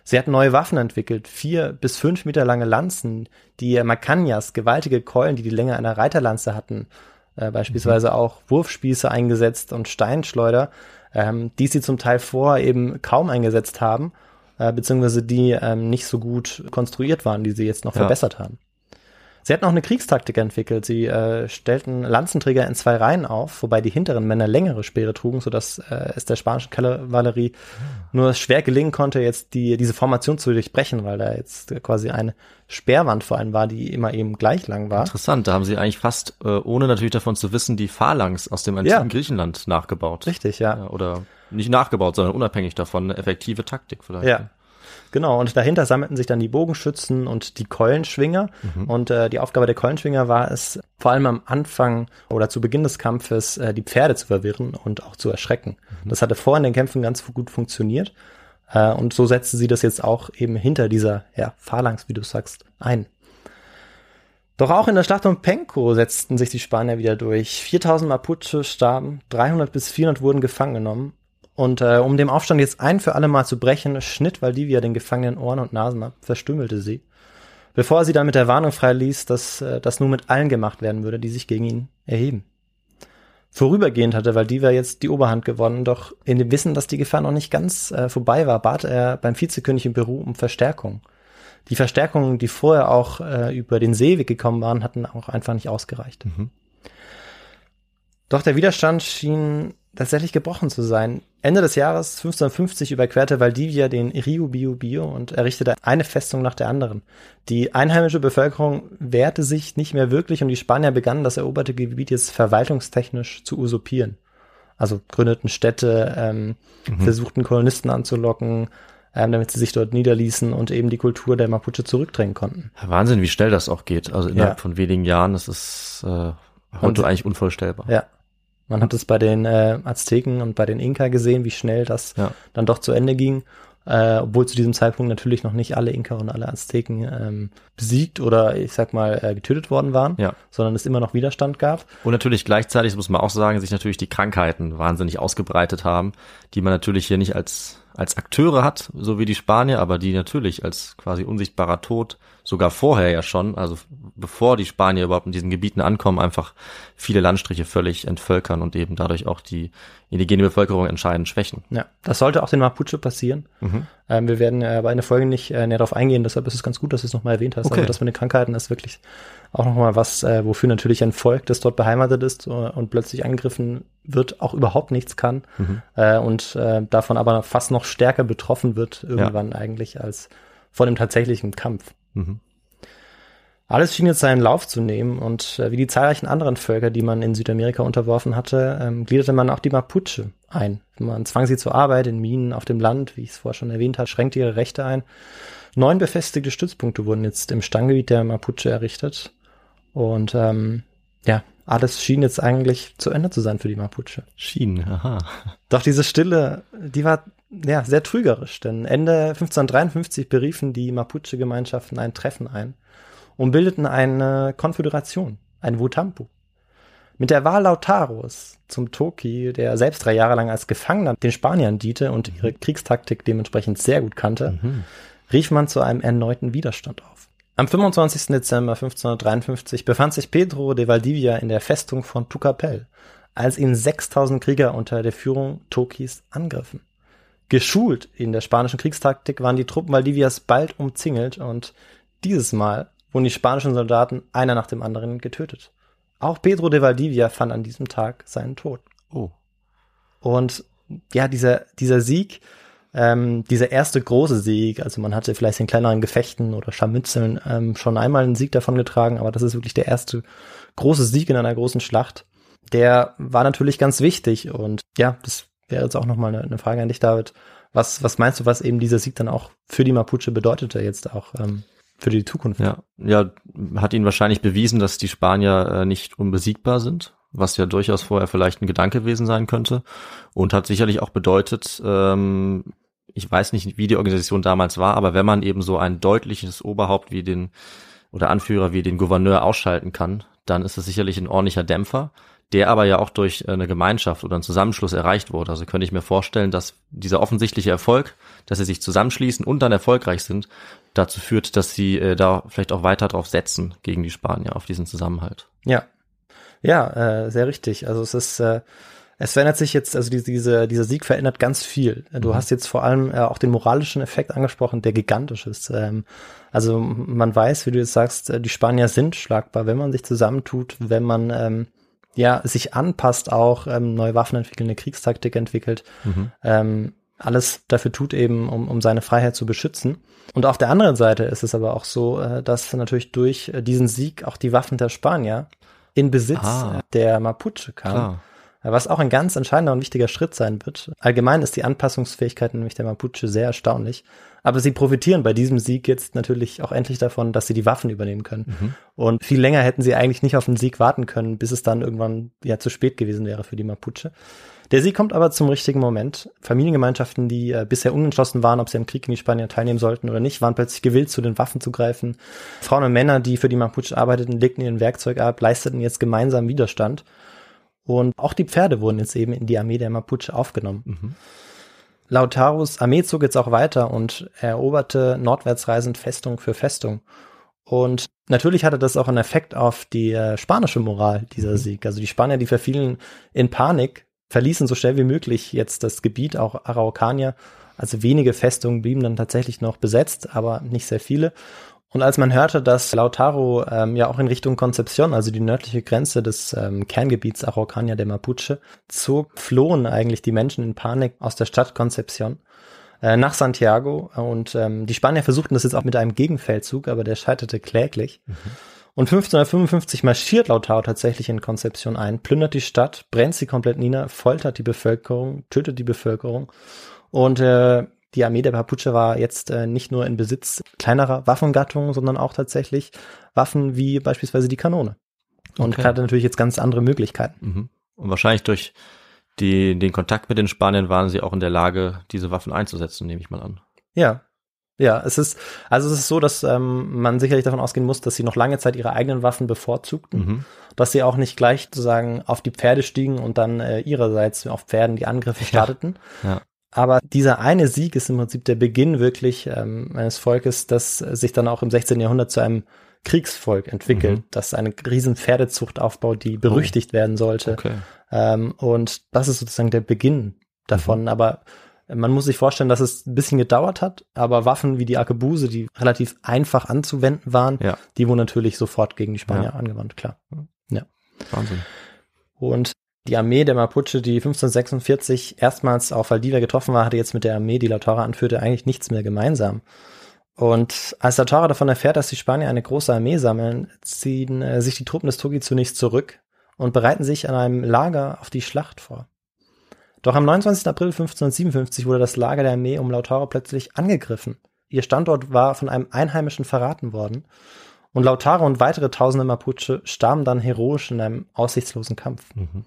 Sie hatten neue Waffen entwickelt, 4 bis 5 Meter lange Lanzen, die Macañas, gewaltige Keulen, die Länge einer Reiterlanze hatten, beispielsweise auch Wurfspieße eingesetzt und Steinschleuder, die sie zum Teil vorher eben kaum eingesetzt haben, beziehungsweise die nicht so gut konstruiert waren, die sie jetzt noch verbessert haben. Sie hatten auch eine Kriegstaktik entwickelt. Sie stellten Lanzenträger in 2 Reihen auf, wobei die hinteren Männer längere Speere trugen, sodass es der spanischen Kavallerie nur schwer gelingen konnte, jetzt diese Formation zu durchbrechen, weil da jetzt quasi eine Speerwand vor allem war, die immer eben gleich lang war. Interessant, da haben sie eigentlich fast, ohne natürlich davon zu wissen, die Phalanx aus dem antiken Griechenland nachgebaut. Richtig, ja. Oder nicht nachgebaut, sondern unabhängig davon, eine effektive Taktik vielleicht. Ja. Genau, und dahinter sammelten sich dann die Bogenschützen und die Keulenschwinger. Und die Aufgabe der Keulenschwinger war es, vor allem am Anfang oder zu Beginn des Kampfes, die Pferde zu verwirren und auch zu erschrecken. Das hatte vorher in den Kämpfen ganz gut funktioniert. Und so setzte sie das jetzt auch eben hinter dieser Phalanx, wie du sagst, ein. Doch auch in der Schlacht um Penco setzten sich die Spanier wieder durch. 4000 Mapuche starben, 300 bis 400 wurden gefangen genommen. Und um dem Aufstand jetzt ein für alle Mal zu brechen, schnitt Valdivia den Gefangenen Ohren und Nasen ab, verstümmelte sie, bevor er sie dann mit der Warnung freiließ, dass das nun mit allen gemacht werden würde, die sich gegen ihn erheben. Vorübergehend hatte Valdivia jetzt die Oberhand gewonnen, doch in dem Wissen, dass die Gefahr noch nicht ganz vorbei war, bat er beim Vizekönig in Peru um Verstärkung. Die Verstärkungen, die vorher auch über den Seeweg gekommen waren, hatten auch einfach nicht ausgereicht. Doch der Widerstand schien tatsächlich gebrochen zu sein. Ende des Jahres 1550 überquerte Valdivia den Rio Biobío und errichtete eine Festung nach der anderen. Die einheimische Bevölkerung wehrte sich nicht mehr wirklich und die Spanier begannen, das eroberte Gebiet jetzt verwaltungstechnisch zu usurpieren. Also gründeten Städte, versuchten Kolonisten anzulocken, damit sie sich dort niederließen und eben die Kultur der Mapuche zurückdrängen konnten. Wahnsinn, wie schnell das auch geht. Also innerhalb von wenigen Jahren, das ist heute eigentlich unvorstellbar. Ja. Man hat es bei den Azteken und bei den Inka gesehen, wie schnell das dann doch zu Ende ging, obwohl zu diesem Zeitpunkt natürlich noch nicht alle Inka und alle Azteken besiegt oder ich sag mal getötet worden waren, sondern es immer noch Widerstand gab. Und natürlich gleichzeitig, das muss man auch sagen, sich natürlich die Krankheiten wahnsinnig ausgebreitet haben, die man natürlich hier nicht als Akteure hat, so wie die Spanier, aber die natürlich als quasi unsichtbarer Tod, sogar vorher ja schon, also bevor die Spanier überhaupt in diesen Gebieten ankommen, einfach viele Landstriche völlig entvölkern und eben dadurch auch die indigene Bevölkerung entscheidend schwächen. Ja, das sollte auch den Mapuche passieren. Wir werden aber in der Folge nicht näher darauf eingehen, deshalb ist es ganz gut, dass du es nochmal erwähnt hast. Okay. Also das mit den Krankheiten ist wirklich auch nochmal was, wofür natürlich ein Volk, das dort beheimatet ist und plötzlich angegriffen wird, auch überhaupt nichts kann und davon aber fast noch stärker betroffen wird irgendwann eigentlich als vor dem tatsächlichen Kampf. Alles schien jetzt seinen Lauf zu nehmen und wie die zahlreichen anderen Völker, die man in Südamerika unterworfen hatte, gliederte man auch die Mapuche ein. Man zwang sie zur Arbeit in Minen auf dem Land, wie ich es vorher schon erwähnt habe, schränkte ihre Rechte ein. 9 befestigte Stützpunkte wurden jetzt im Stammgebiet der Mapuche errichtet und alles schien jetzt eigentlich zu Ende zu sein für die Mapuche. Doch diese Stille, die war sehr trügerisch, denn Ende 1553 beriefen die Mapuche-Gemeinschaften ein Treffen ein und bildeten eine Konföderation, ein Wutampu. Mit der Wahl Lautaros zum Toki, der selbst 3 Jahre lang als Gefangener den Spaniern diente und ihre Kriegstaktik dementsprechend sehr gut kannte, rief man zu einem erneuten Widerstand auf. Am 25. Dezember 1553 befand sich Pedro de Valdivia in der Festung von Tucapel, als ihn 6000 Krieger unter der Führung Tokis angriffen. Geschult in der spanischen Kriegstaktik waren die Truppen Valdivias bald umzingelt und dieses Mal wurden die spanischen Soldaten einer nach dem anderen getötet. Auch Pedro de Valdivia fand an diesem Tag seinen Tod. Und dieser Sieg, dieser erste große Sieg, also man hatte vielleicht in kleineren Gefechten oder Scharmützeln schon einmal einen Sieg davon getragen, aber das ist wirklich der erste große Sieg in einer großen Schlacht. Der war natürlich ganz wichtig und das wäre jetzt auch nochmal eine Frage an dich, David. Was meinst du, was eben dieser Sieg dann auch für die Mapuche bedeutete jetzt auch für die Zukunft? Ja, hat ihnen wahrscheinlich bewiesen, dass die Spanier nicht unbesiegbar sind, was ja durchaus vorher vielleicht ein Gedanke gewesen sein könnte und hat sicherlich auch bedeutet, ich weiß nicht, wie die Organisation damals war, aber wenn man eben so ein deutliches Oberhaupt Anführer wie den Gouverneur ausschalten kann, dann ist es sicherlich ein ordentlicher Dämpfer, der aber ja auch durch eine Gemeinschaft oder einen Zusammenschluss erreicht wurde. Also könnte ich mir vorstellen, dass dieser offensichtliche Erfolg, dass sie sich zusammenschließen und dann erfolgreich sind, dazu führt, dass sie da vielleicht auch weiter drauf setzen gegen die Spanier, auf diesen Zusammenhalt. Ja, sehr richtig. Also es verändert sich jetzt, also dieser Sieg verändert ganz viel. Du hast jetzt vor allem auch den moralischen Effekt angesprochen, der gigantisch ist. Also man weiß, wie du jetzt sagst, die Spanier sind schlagbar, wenn man sich zusammentut, wenn man sich anpasst, auch neue Waffen entwickeln, eine Kriegstaktik entwickelt, alles dafür tut eben, um seine Freiheit zu beschützen. Und auf der anderen Seite ist es aber auch so, dass natürlich durch diesen Sieg auch die Waffen der Spanier in Besitz der Mapuche kamen. Klar. Was auch ein ganz entscheidender und wichtiger Schritt sein wird. Allgemein ist die Anpassungsfähigkeit nämlich der Mapuche sehr erstaunlich. Aber sie profitieren bei diesem Sieg jetzt natürlich auch endlich davon, dass sie die Waffen übernehmen können. Und viel länger hätten sie eigentlich nicht auf den Sieg warten können, bis es dann irgendwann zu spät gewesen wäre für die Mapuche. Der Sieg kommt aber zum richtigen Moment. Familiengemeinschaften, die bisher unentschlossen waren, ob sie am Krieg gegen die Spanier teilnehmen sollten oder nicht, waren plötzlich gewillt, zu den Waffen zu greifen. Frauen und Männer, die für die Mapuche arbeiteten, legten ihr Werkzeug ab, leisteten jetzt gemeinsam Widerstand. Und auch die Pferde wurden jetzt eben in die Armee der Mapuche aufgenommen. Lautaros Armee zog jetzt auch weiter und eroberte nordwärts reisend Festung für Festung. Und natürlich hatte das auch einen Effekt auf die spanische Moral, dieser Sieg. Also die Spanier, die verfielen in Panik, verließen so schnell wie möglich jetzt das Gebiet, auch Araucanía. Also wenige Festungen blieben dann tatsächlich noch besetzt, aber nicht sehr viele. Und als man hörte, dass Lautaro auch in Richtung Concepción, also die nördliche Grenze des Kerngebiets Araucanía der Mapuche, zog, flohen eigentlich die Menschen in Panik aus der Stadt Concepción nach Santiago. Und die Spanier versuchten das jetzt auch mit einem Gegenfeldzug, aber der scheiterte kläglich. Und 1555 marschiert Lautaro tatsächlich in Concepción ein, plündert die Stadt, brennt sie komplett nieder, foltert die Bevölkerung, tötet die Bevölkerung. Und die Armee der Mapuche war jetzt nicht nur in Besitz kleinerer Waffengattungen, sondern auch tatsächlich Waffen wie beispielsweise die Kanone. Und hatte natürlich jetzt ganz andere Möglichkeiten. Und wahrscheinlich durch den Kontakt mit den Spaniern waren sie auch in der Lage, diese Waffen einzusetzen, nehme ich mal an. Ja, es ist so, dass man sicherlich davon ausgehen muss, dass sie noch lange Zeit ihre eigenen Waffen bevorzugten, dass sie auch nicht gleich sozusagen auf die Pferde stiegen und dann ihrerseits auf Pferden die Angriffe starteten. Ja. Aber dieser eine Sieg ist im Prinzip der Beginn wirklich eines Volkes, das sich dann auch im 16. Jahrhundert zu einem Kriegsvolk entwickelt, das eine riesen Pferdezucht aufbaut, die berüchtigt werden sollte. Okay. Und das ist sozusagen der Beginn davon. Aber man muss sich vorstellen, dass es ein bisschen gedauert hat, aber Waffen wie die Arkebuse, die relativ einfach anzuwenden waren, die wurden natürlich sofort gegen die Spanier angewandt, klar. Ja. Wahnsinn. Und die Armee der Mapuche, die 1546 erstmals auf Valdivia getroffen war, hatte jetzt mit der Armee, die Lautaro anführte, eigentlich nichts mehr gemeinsam. Und als Lautaro davon erfährt, dass die Spanier eine große Armee sammeln, ziehen sich die Truppen des Togi zunächst zurück und bereiten sich an einem Lager auf die Schlacht vor. Doch am 29. April 1557 wurde das Lager der Armee um Lautaro plötzlich angegriffen. Ihr Standort war von einem Einheimischen verraten worden. Und Lautaro und weitere tausende Mapuche starben dann heroisch in einem aussichtslosen Kampf.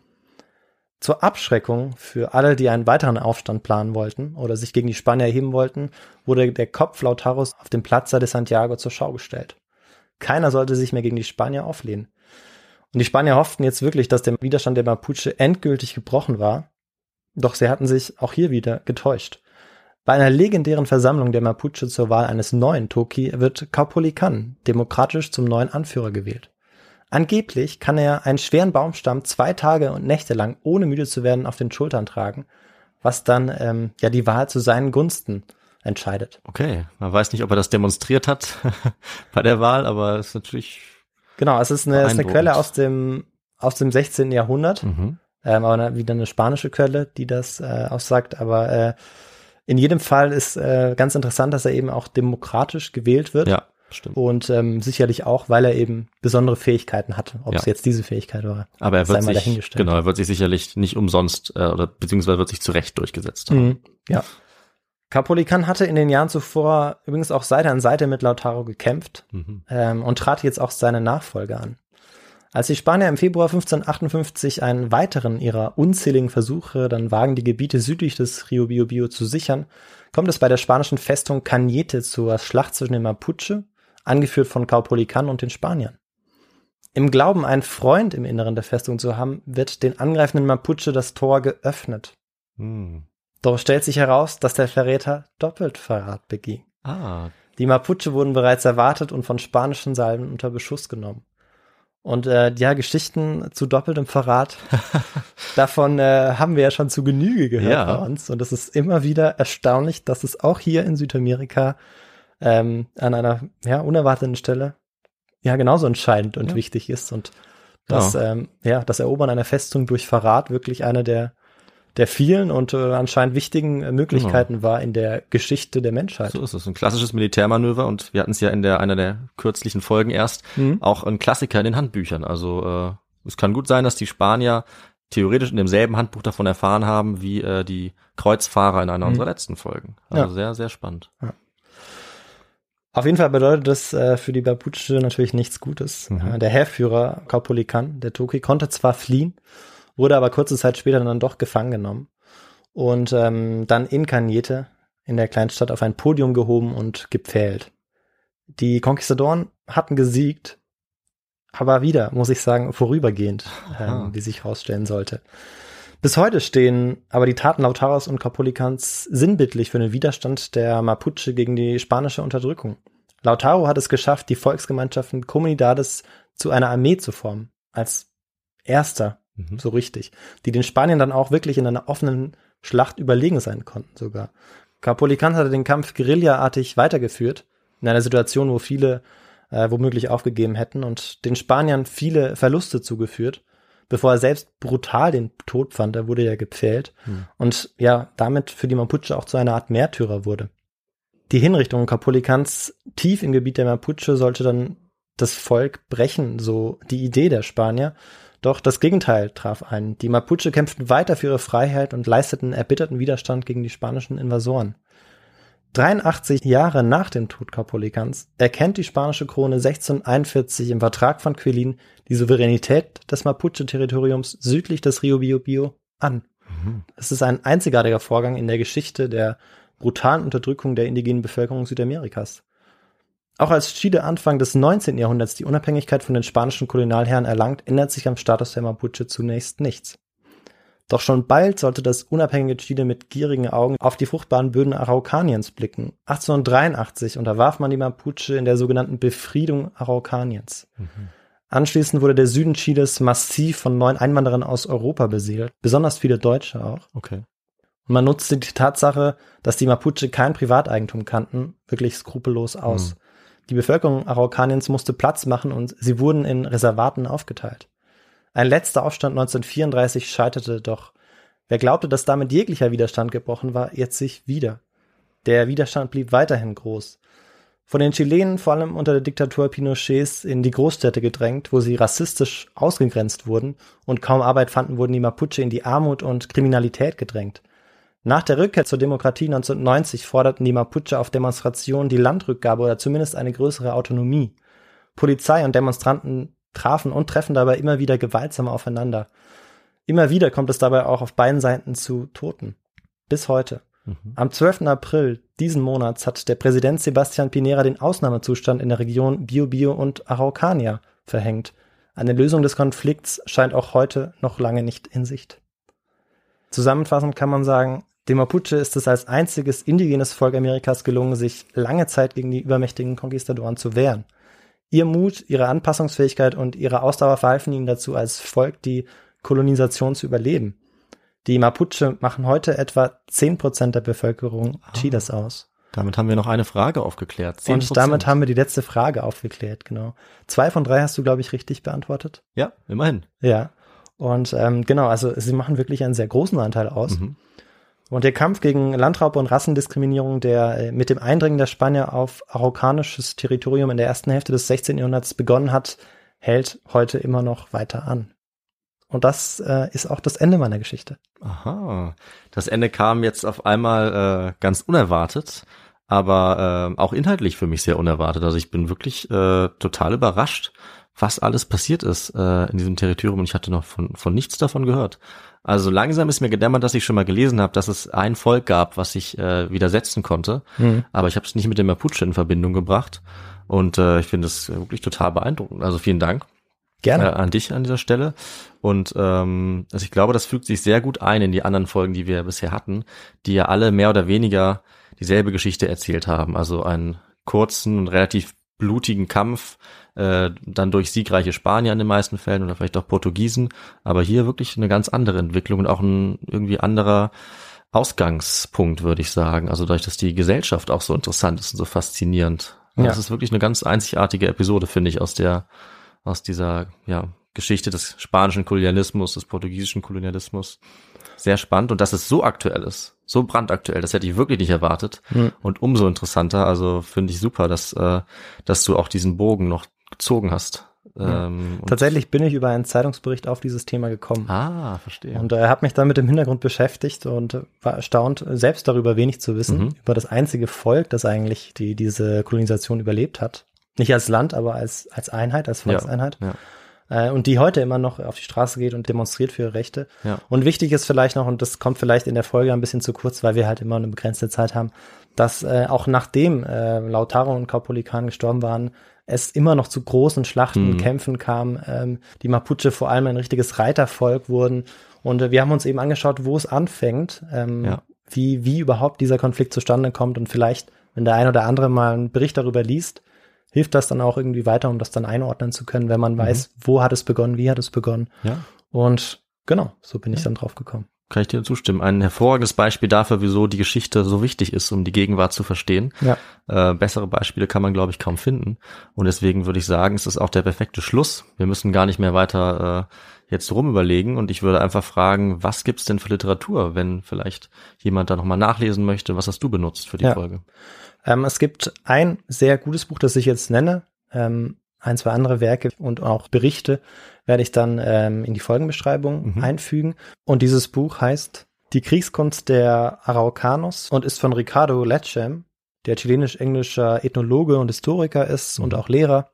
Zur Abschreckung für alle, die einen weiteren Aufstand planen wollten oder sich gegen die Spanier erheben wollten, wurde der Kopf Lautaros auf dem Plaza de Santiago zur Schau gestellt. Keiner sollte sich mehr gegen die Spanier auflehnen. Und die Spanier hofften jetzt wirklich, dass der Widerstand der Mapuche endgültig gebrochen war. Doch sie hatten sich auch hier wieder getäuscht. Bei einer legendären Versammlung der Mapuche zur Wahl eines neuen Toki wird Caupolicán demokratisch zum neuen Anführer gewählt. Angeblich kann er einen schweren Baumstamm 2 Tage und Nächte lang, ohne müde zu werden, auf den Schultern tragen, was dann die Wahl zu seinen Gunsten entscheidet. Okay, man weiß nicht, ob er das demonstriert hat bei der Wahl, aber es ist natürlich genau, es ist eine Quelle aus dem 16. Jahrhundert, aber wieder eine spanische Quelle, die das aussagt, aber in jedem Fall ist ganz interessant, dass er eben auch demokratisch gewählt wird. Ja. Stimmt. Und sicherlich auch, weil er eben besondere Fähigkeiten hatte. Ob es jetzt diese Fähigkeit war, aber er wird sei mal sich, dahingestellt. Genau, er wird sich sicherlich nicht umsonst oder beziehungsweise wird sich zu Recht durchgesetzt haben. Ja. Caupolicán hatte in den Jahren zuvor übrigens auch Seite an Seite mit Lautaro gekämpft und trat jetzt auch seine Nachfolger an. Als die Spanier im Februar 1558 einen weiteren ihrer unzähligen Versuche dann wagen, die Gebiete südlich des Rio Biobío zu sichern, kommt es bei der spanischen Festung Cañete zur Schlacht zwischen den Mapuche, angeführt von Caupolicán und den Spaniern. Im Glauben, einen Freund im Inneren der Festung zu haben, wird den angreifenden Mapuche das Tor geöffnet. Doch stellt sich heraus, dass der Verräter Doppelverrat beging. Die Mapuche wurden bereits erwartet und von spanischen Salven unter Beschuss genommen. Und Geschichten zu doppeltem Verrat, davon haben wir ja schon zu Genüge gehört bei uns. Und es ist immer wieder erstaunlich, dass es auch hier in Südamerika an einer unerwarteten Stelle genauso entscheidend und wichtig ist. Und dass das Erobern einer Festung durch Verrat wirklich eine der vielen und anscheinend wichtigen Möglichkeiten war in der Geschichte der Menschheit. So ist es, ein klassisches Militärmanöver, und wir hatten es ja in einer der kürzlichen Folgen erst, auch ein Klassiker in den Handbüchern. Also es kann gut sein, dass die Spanier theoretisch in demselben Handbuch davon erfahren haben, wie die Kreuzfahrer in einer unserer letzten Folgen. Also sehr, sehr spannend. Ja. Auf jeden Fall bedeutet das für die Mapuche natürlich nichts Gutes. Der Heerführer Caupolicán, der Toqui, konnte zwar fliehen, wurde aber kurze Zeit später dann doch gefangen genommen und dann in Cañete, in der Kleinstadt, auf ein Podium gehoben und gepfählt. Die Konquistadoren hatten gesiegt, aber wieder, muss ich sagen, vorübergehend, wie sich herausstellen sollte. Bis heute stehen aber die Taten Lautaros und Caupolicáns sinnbildlich für den Widerstand der Mapuche gegen die spanische Unterdrückung. Lautaro hat es geschafft, die Volksgemeinschaften Comunidades zu einer Armee zu formen, als erster. So richtig, die den Spaniern dann auch wirklich in einer offenen Schlacht überlegen sein konnten sogar. Caupolicán hatte den Kampf guerillaartig weitergeführt, in einer Situation, wo viele womöglich aufgegeben hätten, und den Spaniern viele Verluste zugeführt, bevor er selbst brutal den Tod fand. Er wurde ja gepfählt und damit für die Mapuche auch zu einer Art Märtyrer wurde. Die Hinrichtung Caupolicáns tief im Gebiet der Mapuche sollte dann das Volk brechen, so die Idee der Spanier. Doch das Gegenteil traf ein. Die Mapuche kämpften weiter für ihre Freiheit und leisteten erbitterten Widerstand gegen die spanischen Invasoren. 83 Jahre nach dem Tod Caupolicáns erkennt die spanische Krone 1641 im Vertrag von Quellin die Souveränität des Mapuche-Territoriums südlich des Rio Biobío an. Es ist ein einzigartiger Vorgang in der Geschichte der brutalen Unterdrückung der indigenen Bevölkerung Südamerikas. Auch als Chile Anfang des 19. Jahrhunderts die Unabhängigkeit von den spanischen Kolonialherren erlangt, ändert sich am Status der Mapuche zunächst nichts. Doch schon bald sollte das unabhängige Chile mit gierigen Augen auf die fruchtbaren Böden Araucaniens blicken. 1883 unterwarf man die Mapuche in der sogenannten Befriedung Araucaniens. Anschließend wurde der Süden Chiles massiv von neuen Einwanderern aus Europa besiedelt, besonders viele Deutsche auch. Okay. Und man nutzte die Tatsache, dass die Mapuche kein Privateigentum kannten, wirklich skrupellos aus. Die Bevölkerung Araucaniens musste Platz machen und sie wurden in Reservaten aufgeteilt. Ein letzter Aufstand 1934 scheiterte, doch wer glaubte, dass damit jeglicher Widerstand gebrochen war, irrt sich wieder. Der Widerstand blieb weiterhin groß. Von den Chilenen, vor allem unter der Diktatur Pinochets, in die Großstädte gedrängt, wo sie rassistisch ausgegrenzt wurden und kaum Arbeit fanden, wurden die Mapuche in die Armut und Kriminalität gedrängt. Nach der Rückkehr zur Demokratie 1990 forderten die Mapuche auf Demonstrationen die Landrückgabe oder zumindest eine größere Autonomie. Polizei und Demonstranten trafen und treffen dabei immer wieder gewaltsam aufeinander. Immer wieder kommt es dabei auch auf beiden Seiten zu Toten. Bis heute. Am 12. April diesen Monats hat der Präsident Sebastián Piñera den Ausnahmezustand in der Region Biobío und Araucanía verhängt. Eine Lösung des Konflikts scheint auch heute noch lange nicht in Sicht. Zusammenfassend kann man sagen, dem Mapuche ist es als einziges indigenes Volk Amerikas gelungen, sich lange Zeit gegen die übermächtigen Konquistadoren zu wehren. Ihr Mut, ihre Anpassungsfähigkeit und ihre Ausdauer verhalfen ihnen dazu, als Volk die Kolonisation zu überleben. Die Mapuche machen heute etwa 10% der Bevölkerung Chiles aus. Damit haben wir noch eine Frage aufgeklärt. 10%. Und damit haben wir die letzte Frage aufgeklärt, genau. 2 von 3 hast du, glaube ich, richtig beantwortet. Ja, immerhin. Ja, und also sie machen wirklich einen sehr großen Anteil aus. Und der Kampf gegen Landraub und Rassendiskriminierung, der mit dem Eindringen der Spanier auf araukanisches Territorium in der ersten Hälfte des 16. Jahrhunderts begonnen hat, hält heute immer noch weiter an. Und das ist auch das Ende meiner Geschichte. Aha, das Ende kam jetzt auf einmal ganz unerwartet, aber auch inhaltlich für mich sehr unerwartet. Also ich bin wirklich total überrascht, was alles passiert ist in diesem Territorium, und ich hatte noch von nichts davon gehört. Also langsam ist mir gedämmert, dass ich schon mal gelesen habe, dass es ein Volk gab, was sich widersetzen konnte, aber ich habe es nicht mit dem Mapuche in Verbindung gebracht, und ich finde es wirklich total beeindruckend. Also vielen Dank. Gerne. An dich an dieser Stelle. Und also ich glaube, das fügt sich sehr gut ein in die anderen Folgen, die wir bisher hatten, die ja alle mehr oder weniger dieselbe Geschichte erzählt haben. Also einen kurzen und relativ blutigen Kampf, dann durch siegreiche Spanier in den meisten Fällen oder vielleicht auch Portugiesen. Aber hier wirklich eine ganz andere Entwicklung und auch ein irgendwie anderer Ausgangspunkt, würde ich sagen. Also dadurch, dass die Gesellschaft auch so interessant ist und so faszinierend. Also das ist wirklich eine ganz einzigartige Episode, finde ich, aus dieser Geschichte des spanischen Kolonialismus, des portugiesischen Kolonialismus. Sehr spannend und dass es so aktuell ist, so brandaktuell, das hätte ich wirklich nicht erwartet. Und umso interessanter, also finde ich super, dass du auch diesen Bogen noch gezogen hast. Tatsächlich bin ich über einen Zeitungsbericht auf dieses Thema gekommen. Ah, verstehe. Und habe mich dann mit dem Hintergrund beschäftigt und war erstaunt, selbst darüber wenig zu wissen, über das einzige Volk, das eigentlich diese Kolonisation überlebt hat. Nicht als Land, aber als Einheit, als Volkseinheit. Ja. Und die heute immer noch auf die Straße geht und demonstriert für ihre Rechte. Ja. Und wichtig ist vielleicht noch, und das kommt vielleicht in der Folge ein bisschen zu kurz, weil wir halt immer eine begrenzte Zeit haben, dass auch nachdem Lautaro und Caupolicán gestorben waren, es immer noch zu großen Schlachten und Kämpfen kam, die Mapuche vor allem ein richtiges Reitervolk wurden. Und wir haben uns eben angeschaut, wo es anfängt, wie überhaupt dieser Konflikt zustande kommt. Und vielleicht, wenn der ein oder andere mal einen Bericht darüber liest, hilft das dann auch irgendwie weiter, um das dann einordnen zu können, wenn man weiß, wo hat es begonnen, wie hat es begonnen. Ja. Und genau, so bin ich dann drauf gekommen. Kann ich dir zustimmen. Ein hervorragendes Beispiel dafür, wieso die Geschichte so wichtig ist, um die Gegenwart zu verstehen. Ja. Bessere Beispiele kann man, glaube ich, kaum finden. Und deswegen würde ich sagen, es ist auch der perfekte Schluss. Wir müssen gar nicht mehr weiter jetzt rumüberlegen. Und ich würde einfach fragen, was gibt's denn für Literatur, wenn vielleicht jemand da nochmal nachlesen möchte? Was hast du benutzt für die Folge? Es gibt ein sehr gutes Buch, das ich jetzt nenne. Ein, zwei andere Werke und auch Berichte werde ich dann in die Folgenbeschreibung einfügen. Und dieses Buch heißt Die Kriegskunst der Araucanos und ist von Ricardo Lechem, der chilenisch-englischer Ethnologe und Historiker ist und auch Lehrer.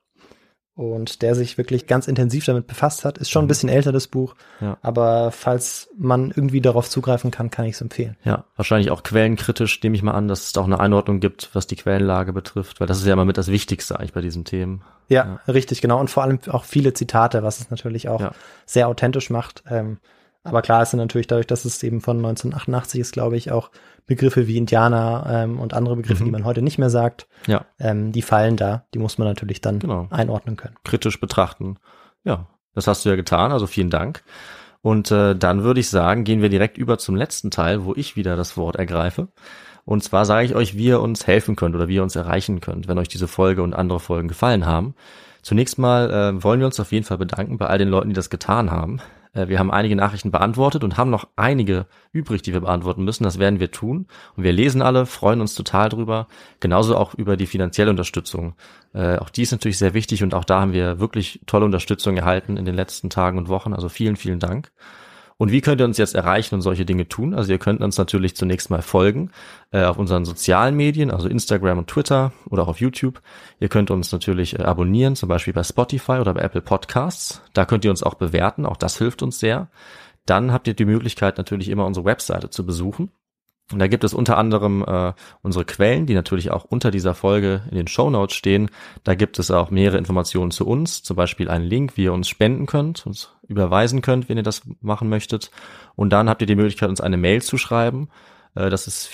Und der sich wirklich ganz intensiv damit befasst hat. Ist schon ein bisschen älter, das Buch. Ja. Aber falls man irgendwie darauf zugreifen kann, kann ich es empfehlen. Ja, wahrscheinlich auch quellenkritisch, nehme ich mal an, dass es da auch eine Einordnung gibt, was die Quellenlage betrifft. Weil das ist ja immer mit das Wichtigste eigentlich bei diesen Themen. Ja, richtig, genau. Und vor allem auch viele Zitate, was es natürlich auch sehr authentisch macht. Aber klar, es sind natürlich dadurch, dass es eben von 1988 ist, glaube ich, auch Begriffe wie Indianer und andere Begriffe, die man heute nicht mehr sagt, die fallen da. Die muss man natürlich dann einordnen können. Kritisch betrachten. Ja, das hast du ja getan, also vielen Dank. Und dann würde ich sagen, gehen wir direkt über zum letzten Teil, wo ich wieder das Wort ergreife. Und zwar sage ich euch, wie ihr uns helfen könnt oder wie ihr uns erreichen könnt, wenn euch diese Folge und andere Folgen gefallen haben. Zunächst mal wollen wir uns auf jeden Fall bedanken bei all den Leuten, die das getan haben. Wir haben einige Nachrichten beantwortet und haben noch einige übrig, die wir beantworten müssen. Das werden wir tun. Und wir lesen alle, freuen uns total drüber. Genauso auch über die finanzielle Unterstützung. Auch die ist natürlich sehr wichtig und auch da haben wir wirklich tolle Unterstützung erhalten in den letzten Tagen und Wochen. Also vielen, vielen Dank. Und wie könnt ihr uns jetzt erreichen und solche Dinge tun? Also ihr könnt uns natürlich zunächst mal folgen auf unseren sozialen Medien, also Instagram und Twitter oder auch auf YouTube. Ihr könnt uns natürlich abonnieren, zum Beispiel bei Spotify oder bei Apple Podcasts. Da könnt ihr uns auch bewerten, auch das hilft uns sehr. Dann habt ihr die Möglichkeit natürlich immer unsere Webseite zu besuchen. Und da gibt es unter anderem unsere Quellen, die natürlich auch unter dieser Folge in den Shownotes stehen. Da gibt es auch mehrere Informationen zu uns, zum Beispiel einen Link, wie ihr uns spenden könnt, uns überweisen könnt, wenn ihr das machen möchtet. Und dann habt ihr die Möglichkeit, uns eine Mail zu schreiben. Das ist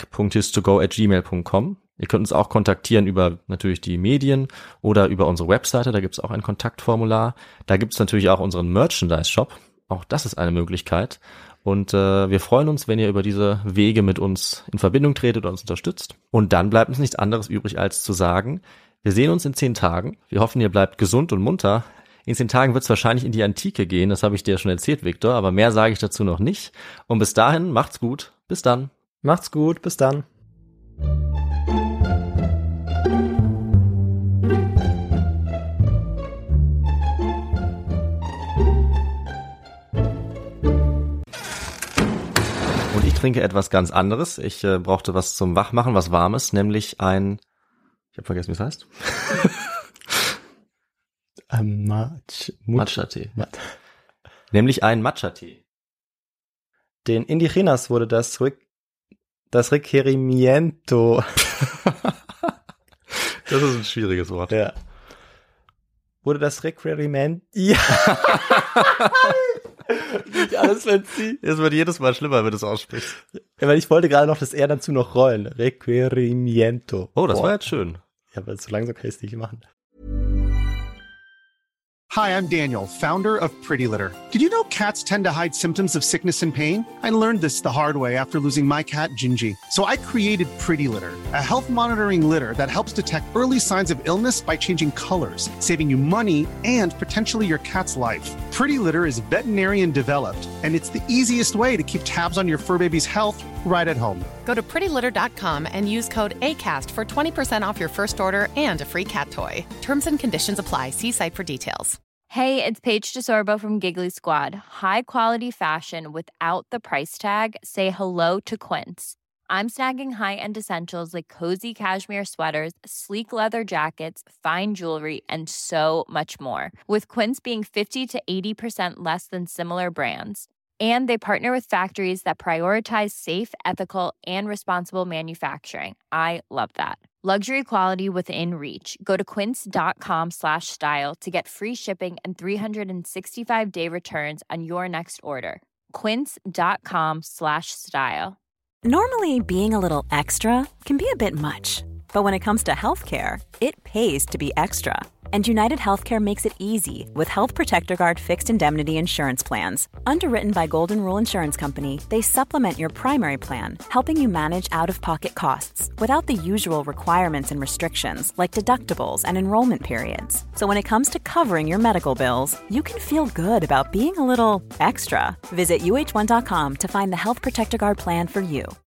feedback.histogo@gmail.com. Ihr könnt uns auch kontaktieren über natürlich die Medien oder über unsere Webseite. Da gibt es auch ein Kontaktformular. Da gibt es natürlich auch unseren Merchandise-Shop. Auch das ist eine Möglichkeit. Und wir freuen uns, wenn ihr über diese Wege mit uns in Verbindung tretet und uns unterstützt. Und dann bleibt uns nichts anderes übrig, als zu sagen, wir sehen uns in 10 Tagen. Wir hoffen, ihr bleibt gesund und munter. In 10 Tagen wird es wahrscheinlich in die Antike gehen. Das habe ich dir schon erzählt, Victor. Aber mehr sage ich dazu noch nicht. Und bis dahin, macht's gut. Bis dann. Macht's gut. Bis dann. Ich trinke etwas ganz anderes. Ich brauchte was zum Wachmachen, was Warmes, nämlich ich habe vergessen, wie es heißt. Matcha-Tee. Nämlich ein Matcha-Tee. Den Indigenas wurde das Requerimiento. Das ist ein schwieriges Wort. Ja. wurde das Requirement... Ja. Nicht alles fancy. Es wird jedes Mal schlimmer, wenn du es aussprichst. Ja, weil ich wollte gerade noch das R dazu noch rollen. Requirimiento. Oh, das war jetzt schön. Ja, aber so langsam kann ich es nicht machen. Hi, I'm Daniel, founder of Pretty Litter. Did you know cats tend to hide symptoms of sickness and pain? I learned this the hard way after losing my cat, Gingy. So I created Pretty Litter, a health monitoring litter that helps detect early signs of illness by changing colors, saving you money and potentially your cat's life. Pretty Litter is veterinarian developed, and it's the easiest way to keep tabs on your fur baby's health right at home. Go to prettylitter.com and use code ACAST for 20% off your first order and a free cat toy. Terms and conditions apply. See site for details. Hey, it's Paige DeSorbo from Giggly Squad. High quality fashion without the price tag. Say hello to Quince. I'm snagging high-end essentials like cozy cashmere sweaters, sleek leather jackets, fine jewelry, and so much more. With Quince being 50 to 80% less than similar brands. And they partner with factories that prioritize safe, ethical, and responsible manufacturing. I love that. Luxury quality within reach. Go to quince.com/style to get free shipping and 365-day returns on your next order. Quince.com/style. Normally, being a little extra can be a bit much. But when it comes to healthcare, it pays to be extra. And United Healthcare makes it easy with Health Protector Guard fixed indemnity insurance plans. Underwritten by Golden Rule Insurance Company, they supplement your primary plan, helping you manage out-of-pocket costs without the usual requirements and restrictions like deductibles and enrollment periods. So when it comes to covering your medical bills, you can feel good about being a little extra. Visit UH1.com to find the Health Protector Guard plan for you.